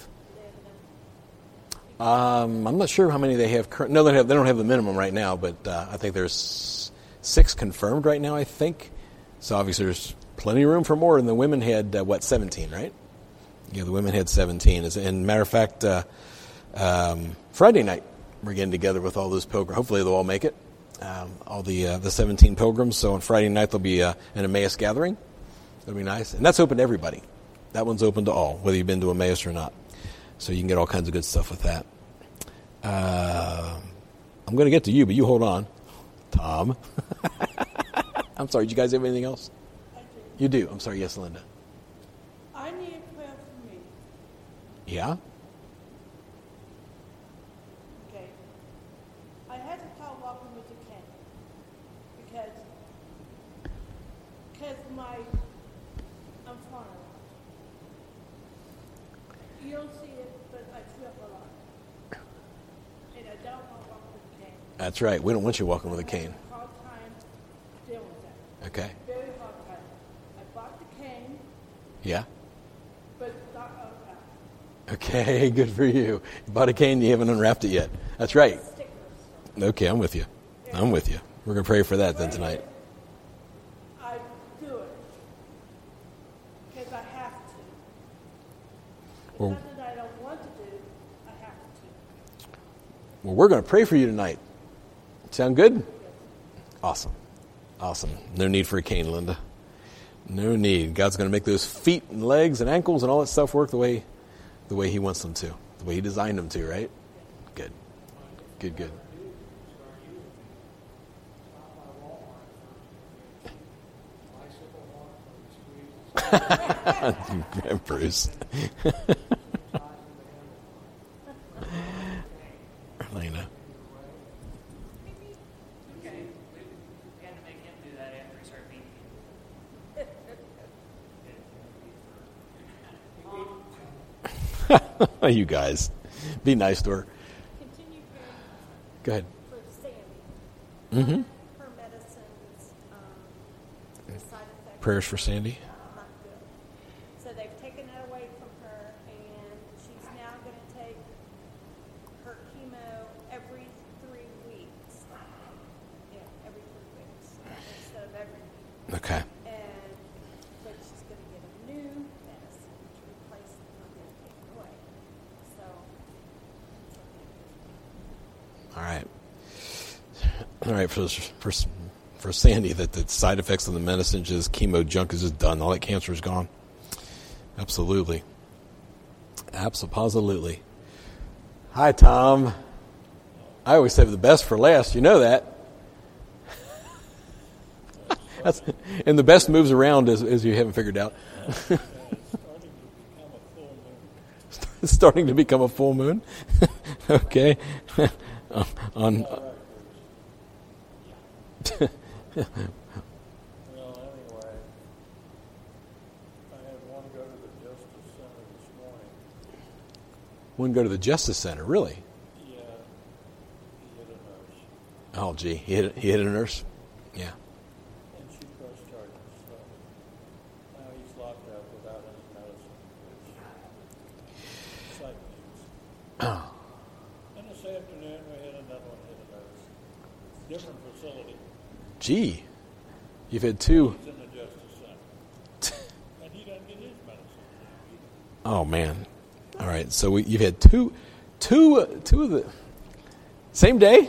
Um, I'm not sure how many they have. Cur- no, they have. They don't have the minimum right now, but uh, I think there's six confirmed right now. I think so. Obviously, there's plenty of room for more. And the women had uh, what seventeen, right? Yeah, the women had seventeen. As and matter of fact, uh, um, Friday night we're getting together with all those pilgrims. Hopefully, they'll all make it. Um, all the uh, the seventeen pilgrims. So on Friday night there'll be uh, an Emmaus gathering. It'll be nice, and that's open to everybody. That one's open to all, whether you've been to Emmaus or not. So you can get all kinds of good stuff with that. Uh, I'm going to get to you, but you hold on. Tom. I'm sorry, did you guys have anything else? I do. You do. I'm sorry, yes, Linda. I need a prayer for me. Yeah? Okay. I had to call Walking with the King because because my I'm flying a lot. You don't see it, but I flip a lot, and I don't want to walk with the cane. That's right. We don't want you walking with a cane. I have a hard time dealing with that. Okay. Very hard time. I bought the cane, Yeah? but not unwrapped. Okay, good for you. You bought a cane, you haven't unwrapped it yet. That's right. Stickers. Okay, I'm with you. I'm with you. We're going to pray for that then tonight. I do it because I have to. It's Well- not that I don't want to do. I have to. Well, we're going to pray for you tonight. Sound good? Awesome. Awesome. No need for a cane, Linda. No need. God's going to make those feet and legs and ankles and all that stuff work the way the way he wants them to, the way he designed them to, right? Good. Good, good. Bruce. Elena. Okay, we, we had to make him do that after he started beating me. You guys. Be nice to her. Continue praying Go ahead. for Sandy. Mm-hmm. Her medicines, um, the side effects. Prayers for Sandy. Not good. So they've taken that away from her, and she's now going to take her chemo every three weeks. Yeah, every three weeks instead of every week. Okay. And but she's going to get a new medicine to replace the one they're taking away. So. All right. All right, for for for Sandy, that the side effects of the medicine, just chemo junk is just done. All that cancer is gone. Absolutely. Absolutely. Hi, Tom. I always save the best for last. You know that. That's, and the best moves around as, as you haven't figured out. It's starting to become a full moon. Okay. On. Well, anyway, I had one go to the Justice Center this morning. One go to the Justice Center, really? Yeah, he hit a nurse, Oh, gee, he hit, he hit a nurse? Yeah. and she pressed charges. So now he's locked up without any medicine, which psych needs. Oh, And this afternoon, we had another one hit a nurse. Different facility. gee, you've had two. He's in the Justice Center. And he doesn't get his medicine. Oh, man. All right, so we, you've had two, two, uh, two of the same day?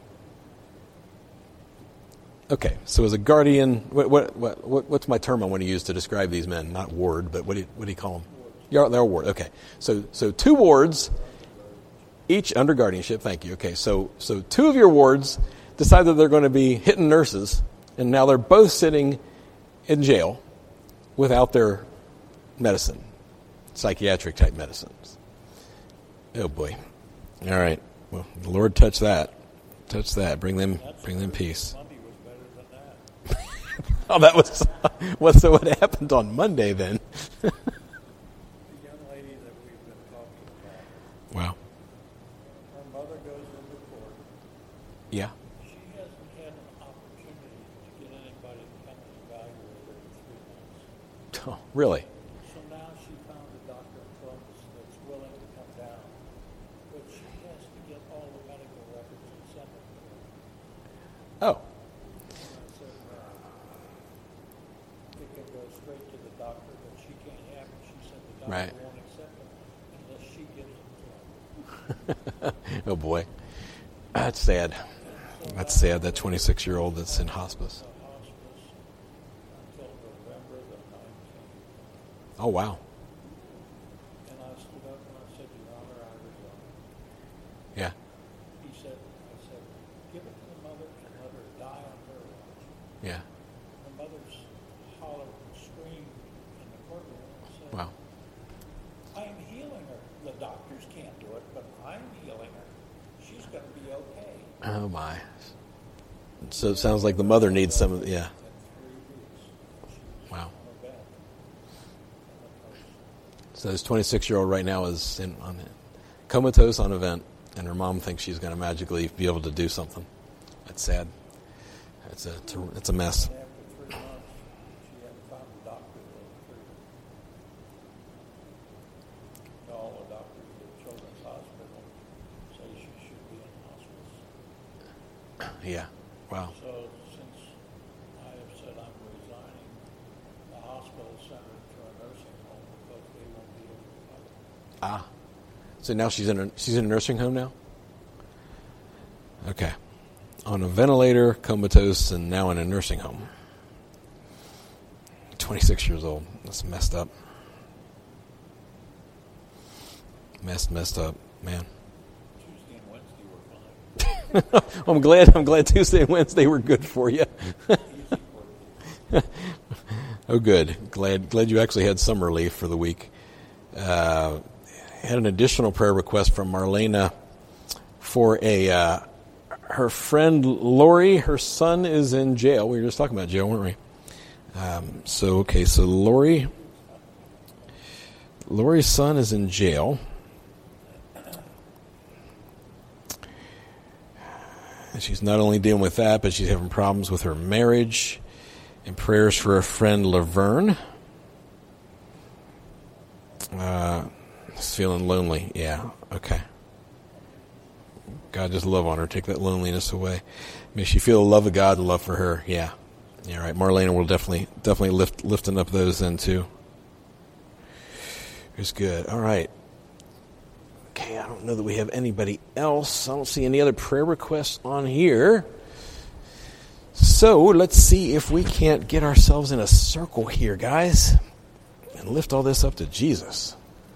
Okay, so as a guardian, what, what, what, what- what's my term I want to use to describe these men? Not ward, but what do you, what do you call them? Yeah, they're ward. Okay, so so two wards, each under guardianship. Thank you. Okay, so so two of your wards decide that they're going to be hitting nurses, and now they're both sitting in jail without their medicine, psychiatric type medicines. Oh boy! All right. Well, the Lord touch that, touch that. Bring them, bring them peace. Monday was better than that. Oh, that was what's what happened on Monday then? The young lady that we've been talking about, Wow. her mother goes into court. Yeah. She hasn't had an opportunity to get anybody to come and evaluate her in three months. Oh, really? So now she found a doctor in Columbus that's willing to come down, but she has to get all the medical records and send them to her. Oh. And I said, uh, it can go straight to the doctor, but she can't have it. She said the doctor Right. won't accept them unless she gives them to him. Oh boy. That's sad. That's sad. That twenty-six-year-old that's in hospice. The hospice until November the nineteenth. Oh wow. Yeah. He said, I said, give it to the mother and let her die on her watch. Yeah. The mother's hollered and screamed in the courtroom and said, Wow. I am healing her. The doctors can't do it, but I'm healing her. She's going to be okay. Oh my. So it sounds like the mother needs some of the, yeah. In three weeks, she was Wow. on her bed. So this twenty-six-year-old right now is in, on comatose on a vent, and her mom thinks she's going to magically be able to do something. That's sad. It's a, it's a, it's a mess. And after three months, she hadn't found a doctor that would treat her. All the doctors at Children's Hospital say she should be in hospice. Yeah. Wow. So since I have said I'm resigning, the hospital sent her to a nursing home because they won't be able to cover her. Ah. So now she's in a, she's in a nursing home now? Okay. On a ventilator, comatose, and now in a nursing home. twenty-six years old. That's messed up. Messed, messed up, man. Tuesday and Wednesday were fine. I'm glad. I'm glad Tuesday and Wednesday were good for you. Oh, good. Glad. Glad you actually had some relief for the week. Uh, had an additional prayer request from Marlena for a uh, her friend Lori. Her son is in jail. We were just talking about jail, weren't we? Um, so okay. So Lori, Lori's son is in jail. And she's not only dealing with that, but she's having problems with her marriage. And prayers for her friend Laverne. Uh, she's feeling lonely. Yeah, okay. God, just love on her. Take that loneliness away. Makes she feel the love of God and love for her. Yeah. Yeah, right. Marlena will definitely definitely lift lifting up those then too. It's good. All right. Okay, I don't know that we have anybody else. I don't see any other prayer requests on here. So let's see if we can't get ourselves in a circle here, guys, and lift all this up to Jesus.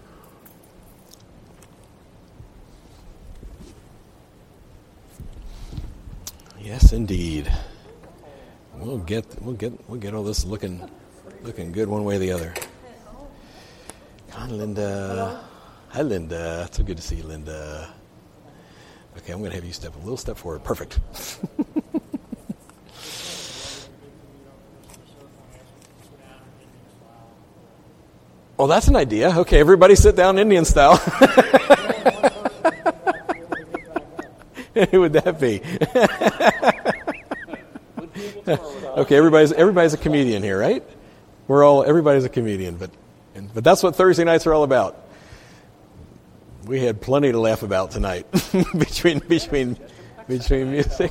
Yes, indeed. We'll get we'll get we'll get all this looking looking good one way or the other. Come on, Linda. Hi, Linda. It's so good to see you, Linda. Okay, I'm going to have you step a little step forward. Perfect. Oh, that's an idea. Okay, everybody sit down Indian style. Who would that be? Okay, everybody's everybody's a comedian here, right? We're all everybody's a comedian, but but that's what Thursday nights are all about. We had plenty to laugh about tonight between between between music.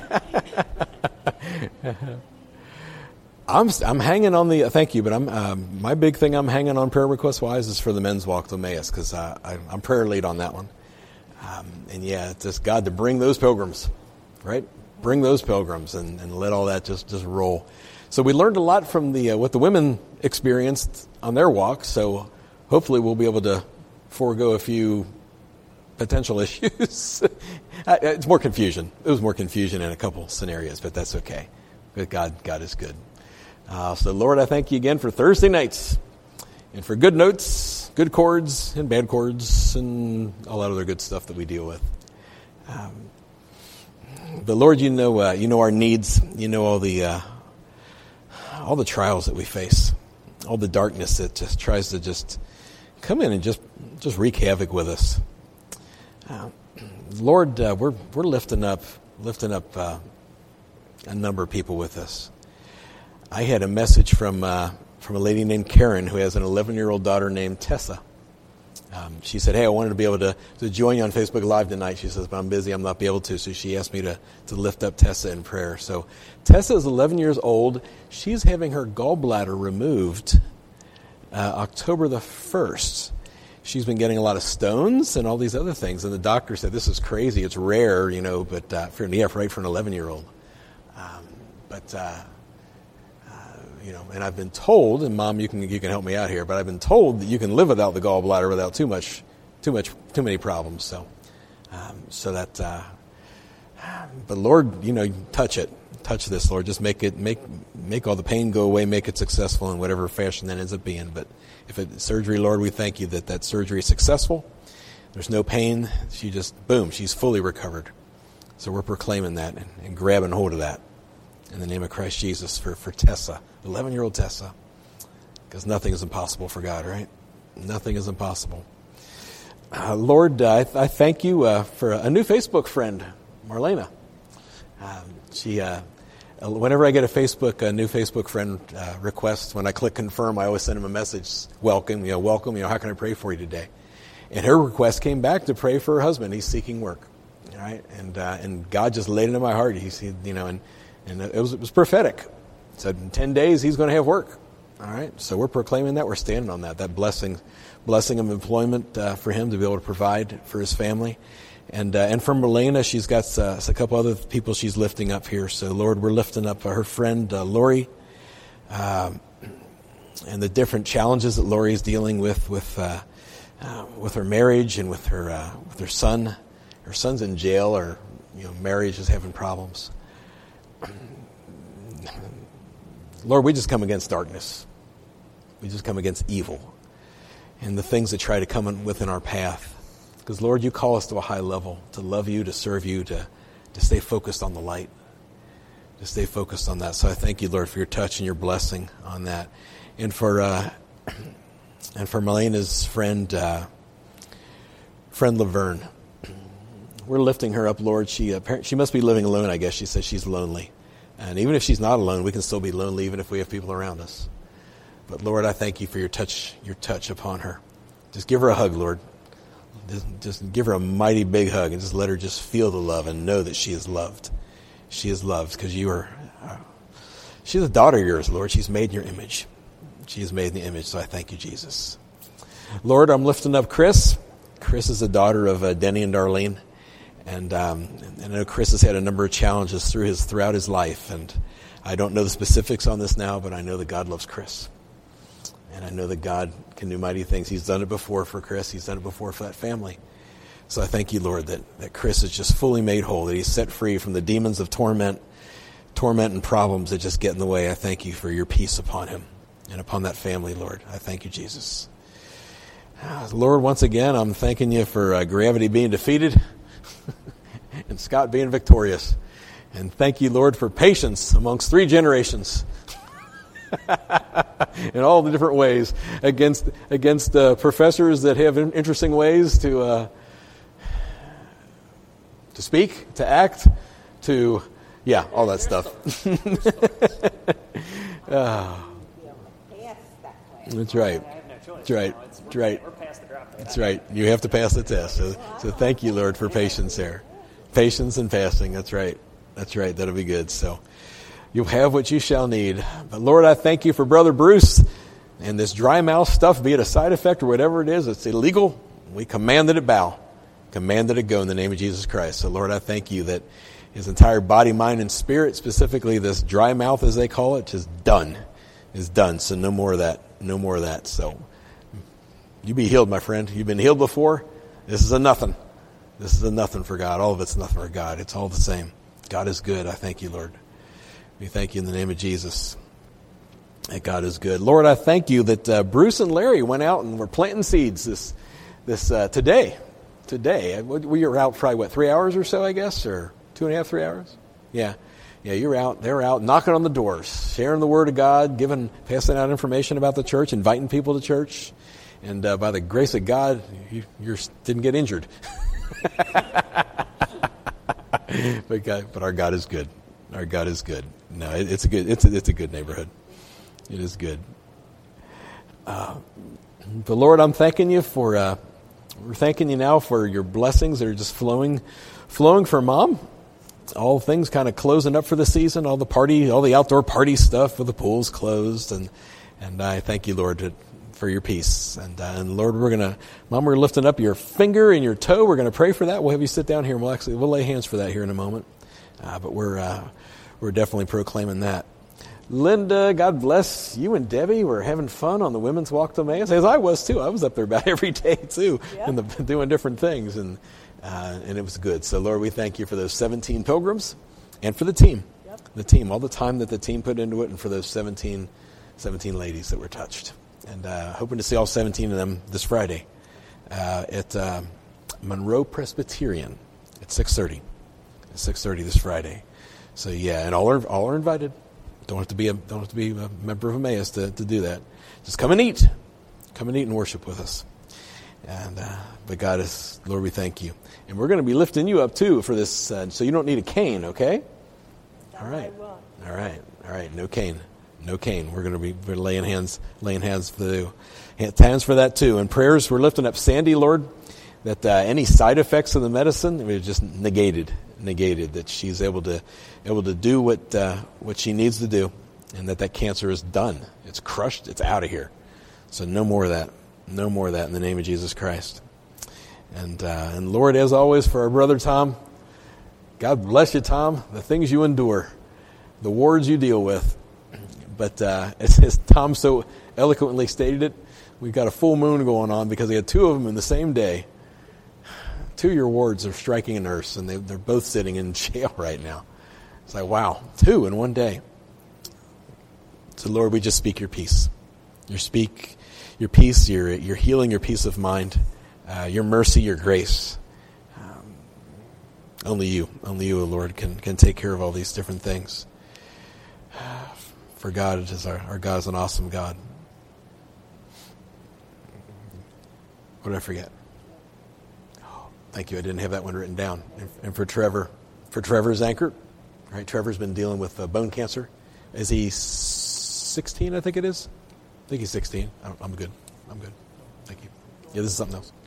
I'm I'm hanging on the thank you, but I'm um, my big thing I'm hanging on prayer request wise is for the men's walk to Emmaus because uh, I'm prayer lead on that one. Um, and yeah, it's just God to bring those pilgrims, right? Bring those pilgrims and, and let all that just, just roll. So we learned a lot from the uh, what the women experienced on their walk. So hopefully we'll be able to forego a few potential issues. It's more confusion. It was more confusion in a couple scenarios, but that's okay. But God, God is good. Uh, so Lord, I thank you again for Thursday nights and for good notes, good chords and bad chords and all that other good stuff that we deal with. Um, but Lord, you know, uh, you know our needs. You know all the, uh, all the trials that we face, all the darkness that just tries to just come in and just, just wreak havoc with us. Uh, Lord, uh, we're we're lifting up, lifting up uh, a number of people with us. I had a message from uh, from a lady named Karen who has an eleven-year-old daughter named Tessa. Um, she said, "Hey, I wanted to be able to, to join you on Facebook Live tonight." She says, "But I'm busy, I'm not be able to." So she asked me to to lift up Tessa in prayer. So Tessa is eleven years old. She's having her gallbladder removed uh, October the first. She's been getting a lot of stones and all these other things, and the doctor said, "This is crazy. It's rare, you know, but uh, for yeah, right for an eleven-year-old." Um, but uh, uh, you know, and I've been told, and Mom, you can you can help me out here, but I've been told that you can live without the gallbladder without too much, too much, too many problems. So Um, so that, uh, but Lord, you know, touch it. Touch this, Lord. Just make it, make make all the pain go away, make it successful in whatever fashion that ends up being. But if it's surgery, Lord, we thank you that that surgery is successful. There's no pain. She just, boom, she's fully recovered. So we're proclaiming that and, and grabbing hold of that in the name of Christ Jesus for, for Tessa, eleven-year-old Tessa. Because nothing is impossible for God, right? Nothing is impossible. Uh, Lord, uh, I, th- I thank you uh, for a new Facebook friend, Marlena. Um, she, uh, whenever I get a Facebook, a new Facebook friend uh, request, when I click confirm, I always send them a message, welcome, you know, welcome, you know, how can I pray for you today? And her request came back to pray for her husband. He's seeking work, all right? And uh, and God just laid it in my heart. He, he you know, and and it was it was prophetic. Said in ten days he's going to have work, all right? So we're proclaiming that. We're standing on that. That blessing, blessing of employment uh, for him to be able to provide for his family. And uh, and from Marlena, she's got uh, a couple other people she's lifting up here. So, Lord, we're lifting up her friend, uh, Lori, um, and the different challenges that Lori is dealing with with uh, uh, with her marriage and with her uh, with her son. Her son's in jail, or you know, marriage is having problems. Lord, we just come against darkness. We just come against evil and the things that try to come in within our path. Because, Lord, you call us to a high level, to love you, to serve you, to, to stay focused on the light, to stay focused on that. So I thank you, Lord, for your touch and your blessing on that. And for uh, and for Melena's friend, uh, friend Laverne, we're lifting her up, Lord. She, uh, she must be living alone, I guess. She says she's lonely. And even if she's not alone, we can still be lonely even if we have people around us. But, Lord, I thank you for your touch, your touch upon her. Just give her a hug, Lord. Just, just give her a mighty big hug and just let her just feel the love and know that she is loved. She is loved because you are, uh, she's a daughter of yours, Lord. She's made in your image. She is made in the image, so I thank you, Jesus. Lord, I'm lifting up Chris. Chris is a daughter of uh, Denny and Darlene. And, um, and I know Chris has had a number of challenges through his throughout his life. And I don't know the specifics on this now, but I know that God loves Chris. And I know that God can do mighty things. He's done it before for Chris. He's done it before for that family. So I thank you, Lord, that, that Chris is just fully made whole, that he's set free from the demons of torment, torment and problems that just get in the way. I thank you for your peace upon him and upon that family, Lord. I thank you, Jesus. Ah, Lord, once again, I'm thanking you for uh, gravity being defeated and Scott being victorious. And thank you, Lord, for patience amongst three generations. In all the different ways against against uh, professors that have interesting ways to uh, to speak, to act, to yeah, all that stuff. oh. That's right. That's right. That's right. That's right. You have to pass the test. So, so thank you, Lord, for patience there. Patience and fasting. That's right. That's right. That'll be good. So. You'll have what you shall need. But Lord, I thank you for Brother Bruce and this dry mouth stuff, be it a side effect or whatever it is. It's illegal. We command that it bow. Command that it go in the name of Jesus Christ. So Lord, I thank you that his entire body, mind, and spirit, specifically this dry mouth as they call it, is done. Is done. So no more of that. No more of that. So you be healed, my friend. You've been healed before. This is a nothing. This is a nothing for God. All of it's nothing for God. It's all the same. God is good. I thank you, Lord. We thank you in the name of Jesus that God is good. Lord, I thank you that uh, Bruce and Larry went out and were planting seeds this this uh, today. Today. We were out probably, what, three hours or so, I guess, or two and a half, three hours? Yeah. Yeah, you're out. They're out knocking on the doors, sharing the word of God, giving, passing out information about the church, inviting people to church. And uh, by the grace of God, you you're, didn't get injured. but, God, but our God is good. Our God is good. No, it, it's a good. It's a, it's a good neighborhood. It is good. Uh, but Lord, I'm thanking you for. Uh, we're thanking you now for your blessings that are just flowing, flowing for Mom. All things kind of closing up for the season. All the party, all the outdoor party stuff with the pools closed, and and I thank you, Lord, that, for your peace. And uh, and Lord, we're gonna, Mom, we're lifting up your finger and your toe. We're gonna pray for that. We'll have you sit down here, and we'll actually we'll lay hands for that here in a moment. Uh, but we're uh, we're definitely proclaiming that. Linda, God bless you and Debbie. We're having fun on the Women's Walk to Emmaus, as I was too. I was up there about every day too, Yep. and the, doing different things. And uh, and it was good. So, Lord, we thank you for those seventeen pilgrims and for the team. Yep. The team, all the time that the team put into it, and for those seventeen, seventeen ladies that were touched. And uh, hoping to see all seventeen of them this Friday uh, at uh, Monroe Presbyterian at six thirty. At six thirty this Friday. So yeah, and all are all are invited. Don't have to be a don't have to be a member of Emmaus to, to do that. Just come and eat, come and eat and worship with us. And uh, but God is, Lord, we thank you, and we're going to be lifting you up too for this. Uh, so you don't need a cane, okay? All right, all right, all right. No cane, no cane. We're going to be we're laying hands, laying hands for the hands for that too. And prayers. We're lifting up Sandy, Lord, that uh, any side effects of the medicine we're just negated, negated. That she's able to able to do what uh, what she needs to do, and that that cancer is done. It's crushed. It's out of here. So no more of that. No more of that in the name of Jesus Christ. And uh, and Lord, as always, for our brother Tom, God bless you, Tom. The things you endure, the wards you deal with. But uh, as, as Tom so eloquently stated it, we've got a full moon going on because he had two of them in the same day. Two of your wards are striking a nurse, and they, they're both sitting in jail right now. It's like, wow, two in one day. So, Lord, we just speak your peace. Your speak, your peace, your your healing, your peace of mind, uh, your mercy, your grace. Um, only you, only you, O Lord, can can take care of all these different things. For God, it is our, our God is an awesome God. What did I forget? Oh, thank you. I didn't have that one written down. And, and for Trevor, for Trevor's anchor, right? Trevor's been dealing with uh, bone cancer. Is he sixteen? I think it is. I think he's sixteen. I'm, I'm good. I'm good. Thank you. Yeah, this is something else.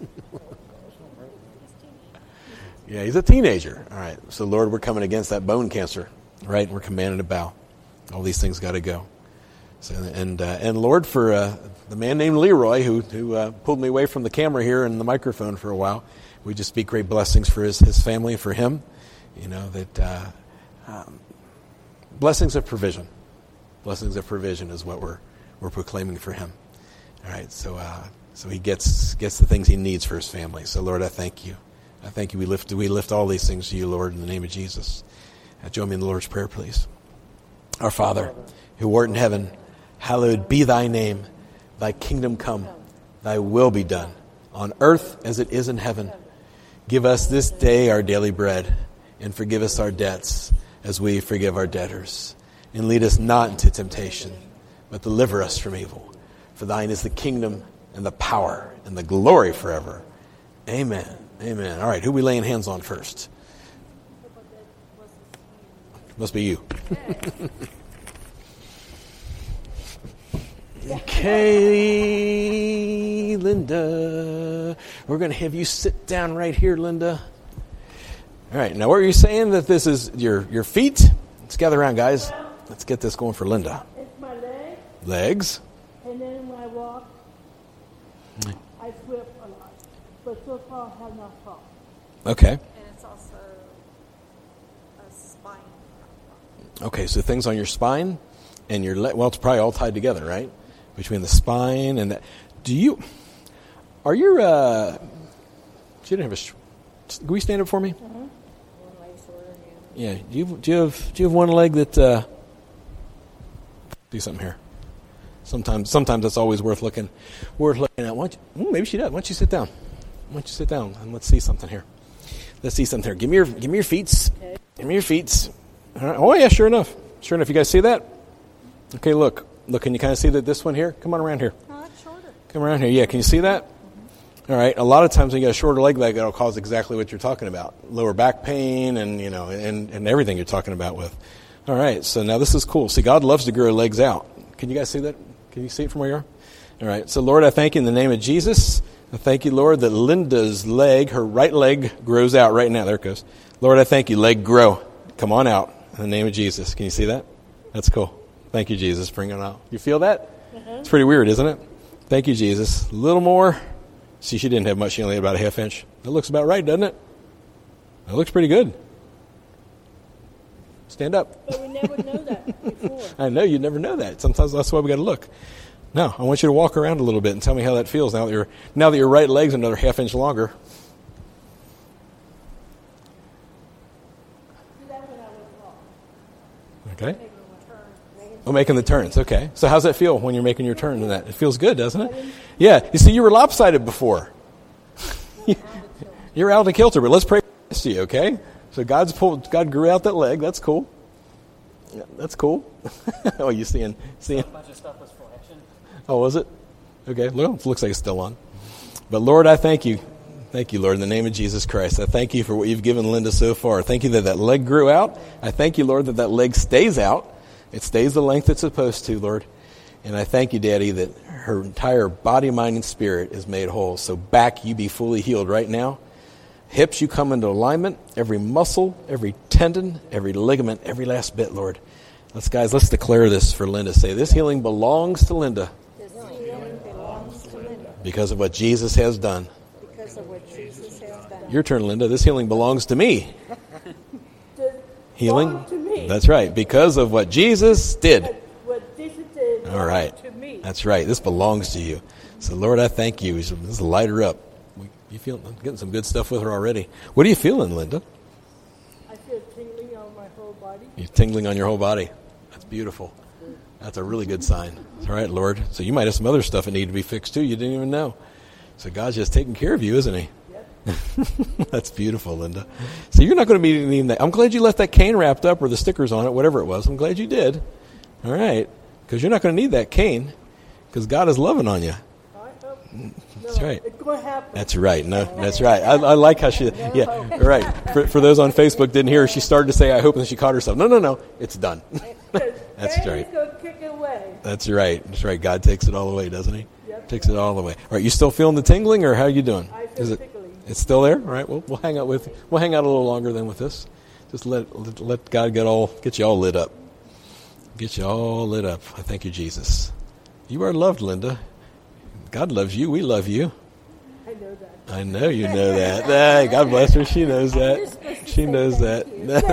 Yeah, he's a teenager. All right. So, Lord, we're coming against that bone cancer, right? We're commanding to bow. All these things got to go. So, and uh, and Lord, for uh, the man named Leroy who who uh, pulled me away from the camera here and the microphone for a while, we just speak great blessings for his his family, for him. You know that uh, um, blessings of provision, blessings of provision is what we're we're proclaiming for him. All right, so uh, so he gets gets the things he needs for his family. So Lord, I thank you. I thank you. We lift we lift all these things to you, Lord, in the name of Jesus. Uh, join me in the Lord's Prayer, please. Our Father, who art in heaven, hallowed be thy name. Thy kingdom come, thy will be done, on earth as it is in heaven. Give us this day our daily bread, and forgive us our debts as we forgive our debtors. And lead us not into temptation, but deliver us from evil. For thine is the kingdom and the power and the glory forever. Amen. Amen. All right, who are we laying hands on first? Must be you. Okay, Linda. We're going to have you sit down right here, Linda. All right. Now, what were you saying that this is your, your feet? Let's gather around, guys. Let's get this going for Linda. It's my leg, Legs. and then when I walk, I slip a lot. But so far, I have not fallen. Okay. And it's also a spine problem. Okay, so things on your spine and your leg. Well, it's probably all tied together, right? Between the spine and that. Do you, are your, uh, she didn't have a, sh- can we stand up for me? Mm-hmm. One leg shorter, Yeah. Do you, do you have, do you have one leg that, uh, do something here? Sometimes, sometimes that's always worth looking, worth looking at. Why don't you, ooh, maybe she does. Why don't you sit down? Why don't you sit down and let's see something here? Let's see something here. Give me your, give me your feet. Okay. Give me your feet. All right. Oh yeah, sure enough. Sure enough. You guys see that? Okay, look. Look, can you kind of see that this one here? Come on around here. No, it's shorter. Come around here. Yeah, can you see that? Mm-hmm. All right. A lot of times when you got a shorter leg, that'll cause exactly what you're talking about. Lower back pain and, you know, and, and everything you're talking about with. All right. So now this is cool. See, God loves to grow legs out. Can you guys see that? Can you see it from where you are? All right. So, Lord, I thank you in the name of Jesus. I thank you, Lord, that Linda's leg, her right leg, grows out right now. There it goes. Lord, I thank you. Leg grow. Come on out in the name of Jesus. Can you see that? That's cool. Thank you, Jesus. Bring it out. You feel that? Uh-huh. It's pretty weird, isn't it? Thank you, Jesus. A little more. See, she didn't have much. She only had about a half inch. That looks about right, doesn't it? That looks pretty good. Stand up. But we never know that before. I know. You never know that. Sometimes that's why we got to look. No, I want you to walk around a little bit and tell me how that feels now that your now that your right leg's another half inch longer. Okay. Oh, making the turns. Okay. So how's that feel when you're making your turn in that? It feels good, doesn't it? Yeah. You see, you were lopsided before. You're out of kilter, but let's pray for you, okay? So God's pulled, God grew out that leg. That's cool. Yeah, that's cool. Oh, you seeing? seeing? A bunch of stuff was flexion. Oh, was it? Okay. Look, it looks like it's still on. But Lord, I thank you. Thank you, Lord, in the name of Jesus Christ. I thank you for what you've given Linda so far. Thank you that that leg grew out. I thank you, Lord, that that leg stays out. It stays the length it's supposed to, Lord. And I thank you, Daddy, that her entire body, mind, and spirit is made whole. So back, you be fully healed right now. Hips, you come into alignment. Every muscle, every tendon, every ligament, every last bit, Lord. Let's, guys, let's declare this for Linda. Say, this healing belongs to Linda. This healing belongs to Linda Because of what Jesus has done. because of what Jesus has done. Your turn, Linda. This healing belongs to me. Healing? Belong to me. That's right. Because of what Jesus did. What Jesus did All right. to me. That's right. This belongs to you. So, Lord, I thank you. This is light her up. You feel, I'm getting some good stuff with her already. What are you feeling, Linda? I feel tingling on my whole body. You're tingling on your whole body. That's beautiful. That's a really good sign. All right, Lord. So you might have some other stuff that need to be fixed too. You didn't even know. So God's just taking care of you, isn't he? Yep. That's beautiful, Linda. So you're not going to be needing that. I'm glad you left that cane wrapped up or the stickers on it, whatever it was. I'm glad you did. All right. Because you're not going to need that cane because God is loving on you. I hope. That's No, right. It's going to happen. That's right. No, that's right. I, I like how she, yeah, right. For, for those on Facebook didn't hear her, she started to say, I hope, and then she caught herself. No, no, no. It's done. That's Daddy's right. going to kick it away. That's right. That's right. God takes it all away, doesn't he? Yep. Takes it all away. All right. You still feeling the tingling, or how are you doing? I feel Is it? tickling. It's still there. All right. We'll we'll hang out with we'll hang out a little longer than with this. Just let let, let God get all get you all lit up. Get you all lit up. I thank you, Jesus. You are loved, Linda. God loves you. We love you. I know that. I know you know that. Hey, God bless her. She knows that. She knows that.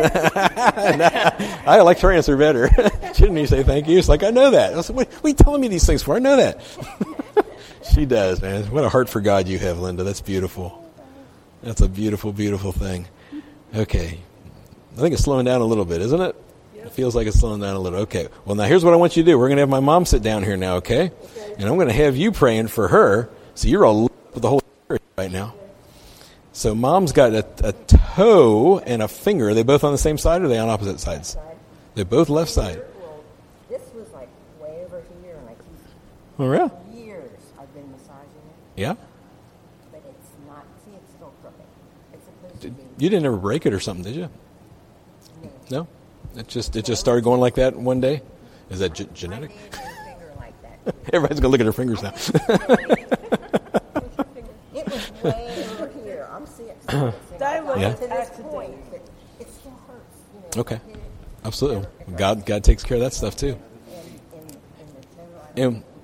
I like her answer better. She didn't even say thank you. It's like, I know that. I said, what, what are you telling me these things for? I know that. She does, man. What a heart for God you have, Linda. That's beautiful. That's a beautiful, beautiful thing. Okay. I think it's slowing down a little bit, isn't it? It feels like it's slowing down a little. Okay. Well, now here's what I want you to do. We're going to have my mom sit down here now, okay? And I'm going to have you praying for her. So you're all lit with the whole right now. So mom's got a, a toe and a finger. Are they both on the same side or are they on opposite sides? They're both left side. Well, this was like way over here, and I keep Oh, really? years I've been massaging it, Yeah? but it's not. See, it's still crooked. It's supposed to Did, be. you didn't ever break it or something, did you? No. No? It just it just started going like that one day? Is that ge- genetic? My name had a finger like that. Everybody's going to look at her fingers now. It was way over here. I'm seeing it. That was Yeah. To this accident. point, but it still hurts. You know, Okay. hit it Absolutely. God God takes care of that stuff too. in, in, in the toe. I And,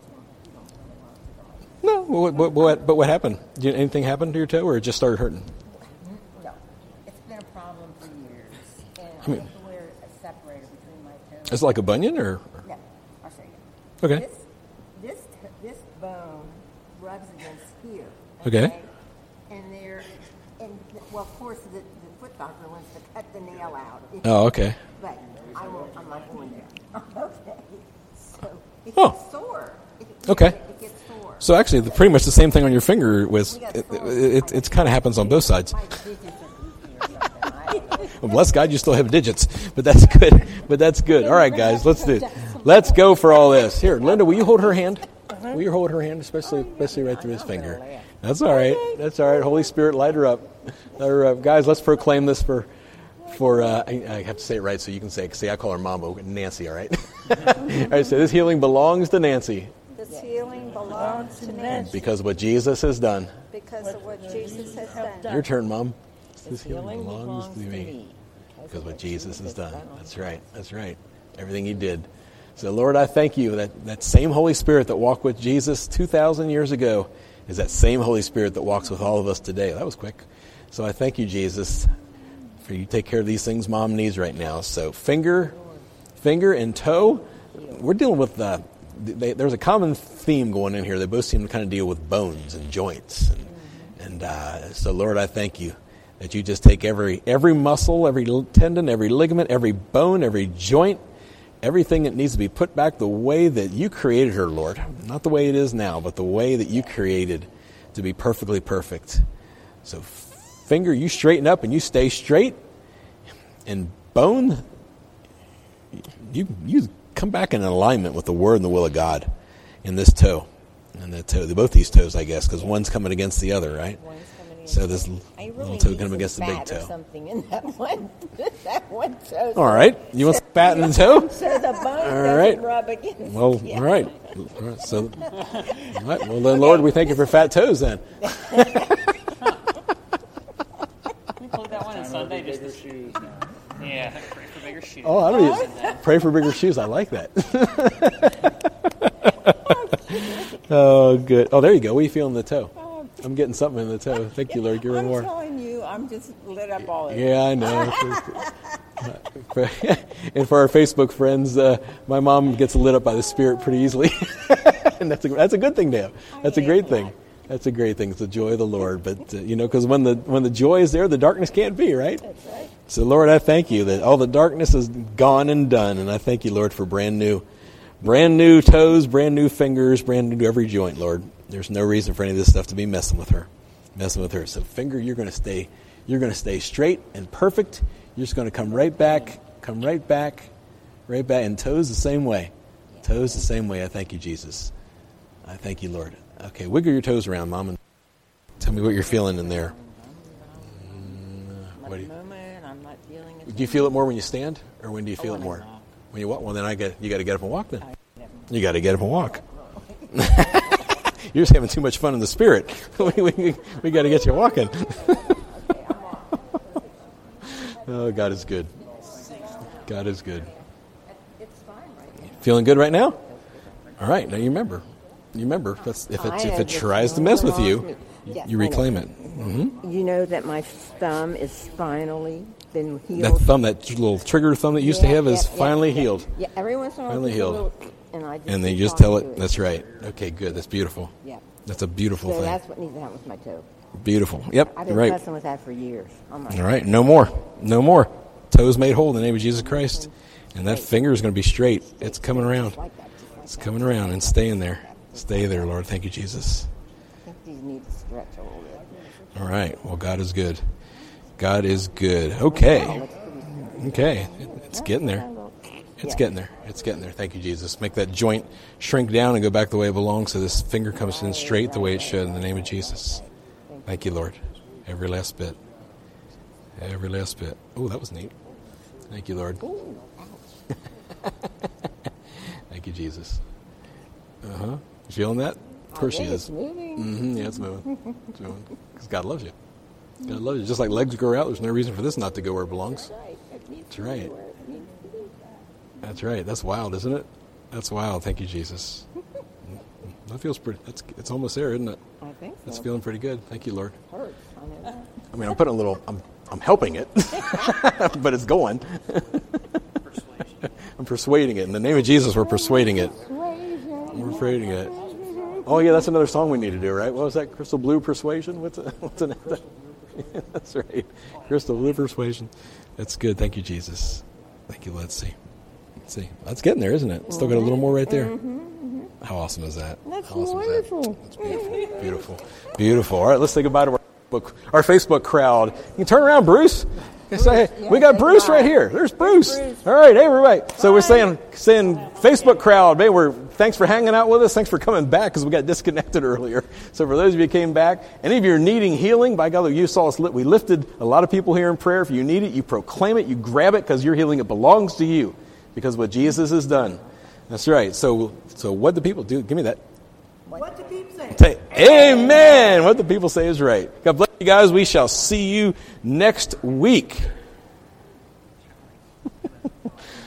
no, what, what, what, but what happened? Did anything happen to your toe or it just started hurting? No, it's been a problem for years, and I, I mean- have to wear a separator between my toes. Is it like a bunion or? No, I'll show you. Okay. This, this, t- this bone rubs against here. Okay. And there, and well, of course, the, the foot doctor wants to cut the nail out. Oh, okay. But I won't. I'm not going there. Okay. So it Oh. gets sore. It, Okay. It gets sore. So actually, the, pretty much the same thing on your finger was, it, it, it, it kind of happens on both sides. My digits are goofy or something. I don't know. Well, bless God, you still have digits, but that's good. But that's good. All right, guys, let's do. Let's go for all this. Here, Linda, will you hold her hand? Will you hold her hand, especially, especially right through his finger? That's all right. That's all right. Holy Spirit, light her up. Light her up, guys. Let's proclaim this for, for. Uh, I, I have to say it right so you can say it. See, I call her Mama, Nancy. All right. All right. So this healing belongs to Nancy This healing belongs to Nancy because of what Jesus has done. because of what Jesus has done. Your turn, Mom. This healing belongs to me because what Jesus has done. That's right. That's right. Everything he did. So, Lord, I thank you that that same Holy Spirit that walked with Jesus two thousand years ago is that same Holy Spirit that walks with all of us today. That was quick. So I thank you, Jesus, for you take care of these things Mom needs right now. So finger, finger and toe, we're dealing with, uh, they, there's a common theme going in here. They both seem to kind of deal with bones and joints. And, and uh, so, Lord, I thank you that you just take every every muscle, every tendon, every ligament, every bone, every joint, everything that needs to be put back the way that you created her, Lord. Not the way it is now, but the way that you created to be perfectly perfect. So, finger, you straighten up and you stay straight. And bone, you you come back in alignment with the word and the will of God in this toe. And that toe, both these toes, I guess, because one's coming against the other, right? One's coming against So this I really little toe need coming some against the big fat or toe. something in that one, that one toe. All right. You want some fat in the toe? So the bone doesn't right. rub against. Well, yeah. all right. All right. So, all right. Well, then, Lord, we thank you for fat toes then. Can we plug that one in Sunday? Just Bigger to, shoes now. yeah, pray for bigger shoes. Oh, I don't even, pray for bigger shoes. I like that. Oh, good. Oh, there you go. What are you feeling in the toe? I'm getting something in the toe. Thank you, Lord. Give her I'm more. telling you, I'm just lit up all over. Yeah, I know. And for our Facebook friends, uh, my mom gets lit up by the Spirit pretty easily. And that's a, that's a good thing to have. That's a great thing. That's a great thing. It's the joy of the Lord. But, uh, you know, because when the, when the joy is there, the darkness can't be, right? That's right. So, Lord, I thank you that all the darkness is gone and done. And I thank you, Lord, for brand new, brand new toes, brand new fingers, brand new every joint, Lord. There's no reason for any of this stuff to be messing with her. Messing with her. So, finger, you're going to stay, you're going to stay straight and perfect. You're just going to come right back, come right back, right back. And toes the same way. Toes the same way. I thank you, Jesus. I thank you, Lord. Okay, wiggle your toes around, Mom, and tell me what you're feeling in there. At What do the you, moment, I'm not feeling it. do you feel it more when you stand, or when do you feel Oh, it when I more? walk. When you walk? Well, then I get you got to get up and walk. Then you got to get up and walk. You're just having too much fun in the Spirit. we we, we got to get you walking. Oh, God is good. God is good. It's fine right now. Feeling good right now? All right. Now you remember. You remember. That's, if it I if have it this tries to mess with going you, on with me. Yes, you I know. reclaim it. hmm You know that my thumb is finally been healed. That thumb, that little trigger thumb that you used to Yeah, have, is yeah, yeah, finally yeah. healed. Yeah, every once in a while. Finally there's a healed. little- and I just And then keep you just on tell to it. That's right. Okay, good. That's beautiful. Yeah. That's a beautiful So thing. that's what needs to happen with my toe. Beautiful. Yep. I've You're been right. messing with that for years. Oh my All right. No more. No more. Toes made whole in the name of Jesus Christ. And that finger is going to be straight. It's coming around. Like that, just like It's that. coming around and staying there. Stay there, Lord. Thank you, Jesus. I think these need to stretch a little bit. All right. Well, God is good. God is good. Okay. Okay. It's getting there. It's getting there. It's getting there. Thank you, Jesus. Make that joint shrink down and go back the way it belongs so this finger comes in straight the way it should in the name of Jesus. Thank you, Lord. Every last bit. Every last bit. Oh, that was neat. Thank you, Lord. Thank you, Jesus. Uh-huh. You feeling that? Of course she is. Mm-hmm. Yeah, it's moving. It's moving. Because God loves you. God loves you. Just like legs grow out, there's no reason for this not to go where it belongs. That's right. That's right. That's wild, isn't it? That's wild. Thank you, Jesus. That feels pretty. That's it's almost there, isn't it? I think so. That's feeling pretty good. Thank you, Lord. Hurts. I know that. I mean, I'm putting a little. I'm I'm helping it, but it's going. I'm persuading it in the name of Jesus. We're persuading it. We're persuading it. Oh yeah, that's another song we need to do, right? What was that? Crystal Blue Persuasion. What's it? What's it? That's right. Crystal Blue Persuasion. That's good. Thank you, Jesus. Thank you. Let's see. Let's see. That's getting there, isn't it? Still got a little more right there. How awesome is that? That's How awesome wonderful. Is that? That's beautiful. Beautiful. Beautiful. All right, let's say goodbye to our Facebook, our Facebook crowd. You can turn around, Bruce. And say, hey, we got say Bruce goodbye. right here. There's Bruce. Bruce. All right, hey, everybody. So we're saying, saying Facebook crowd, man, we're, thanks for hanging out with us. Thanks for coming back because we got disconnected earlier. So for those of you who came back, any of you are needing healing, by God, you saw us, we lifted a lot of people here in prayer. If you need it, you proclaim it, you grab it because your healing, it belongs to you because what Jesus has done. That's right. So, so what do people do? Give me that. What do people say? Say, amen. What the people say is right. God bless you guys. We shall see you next week.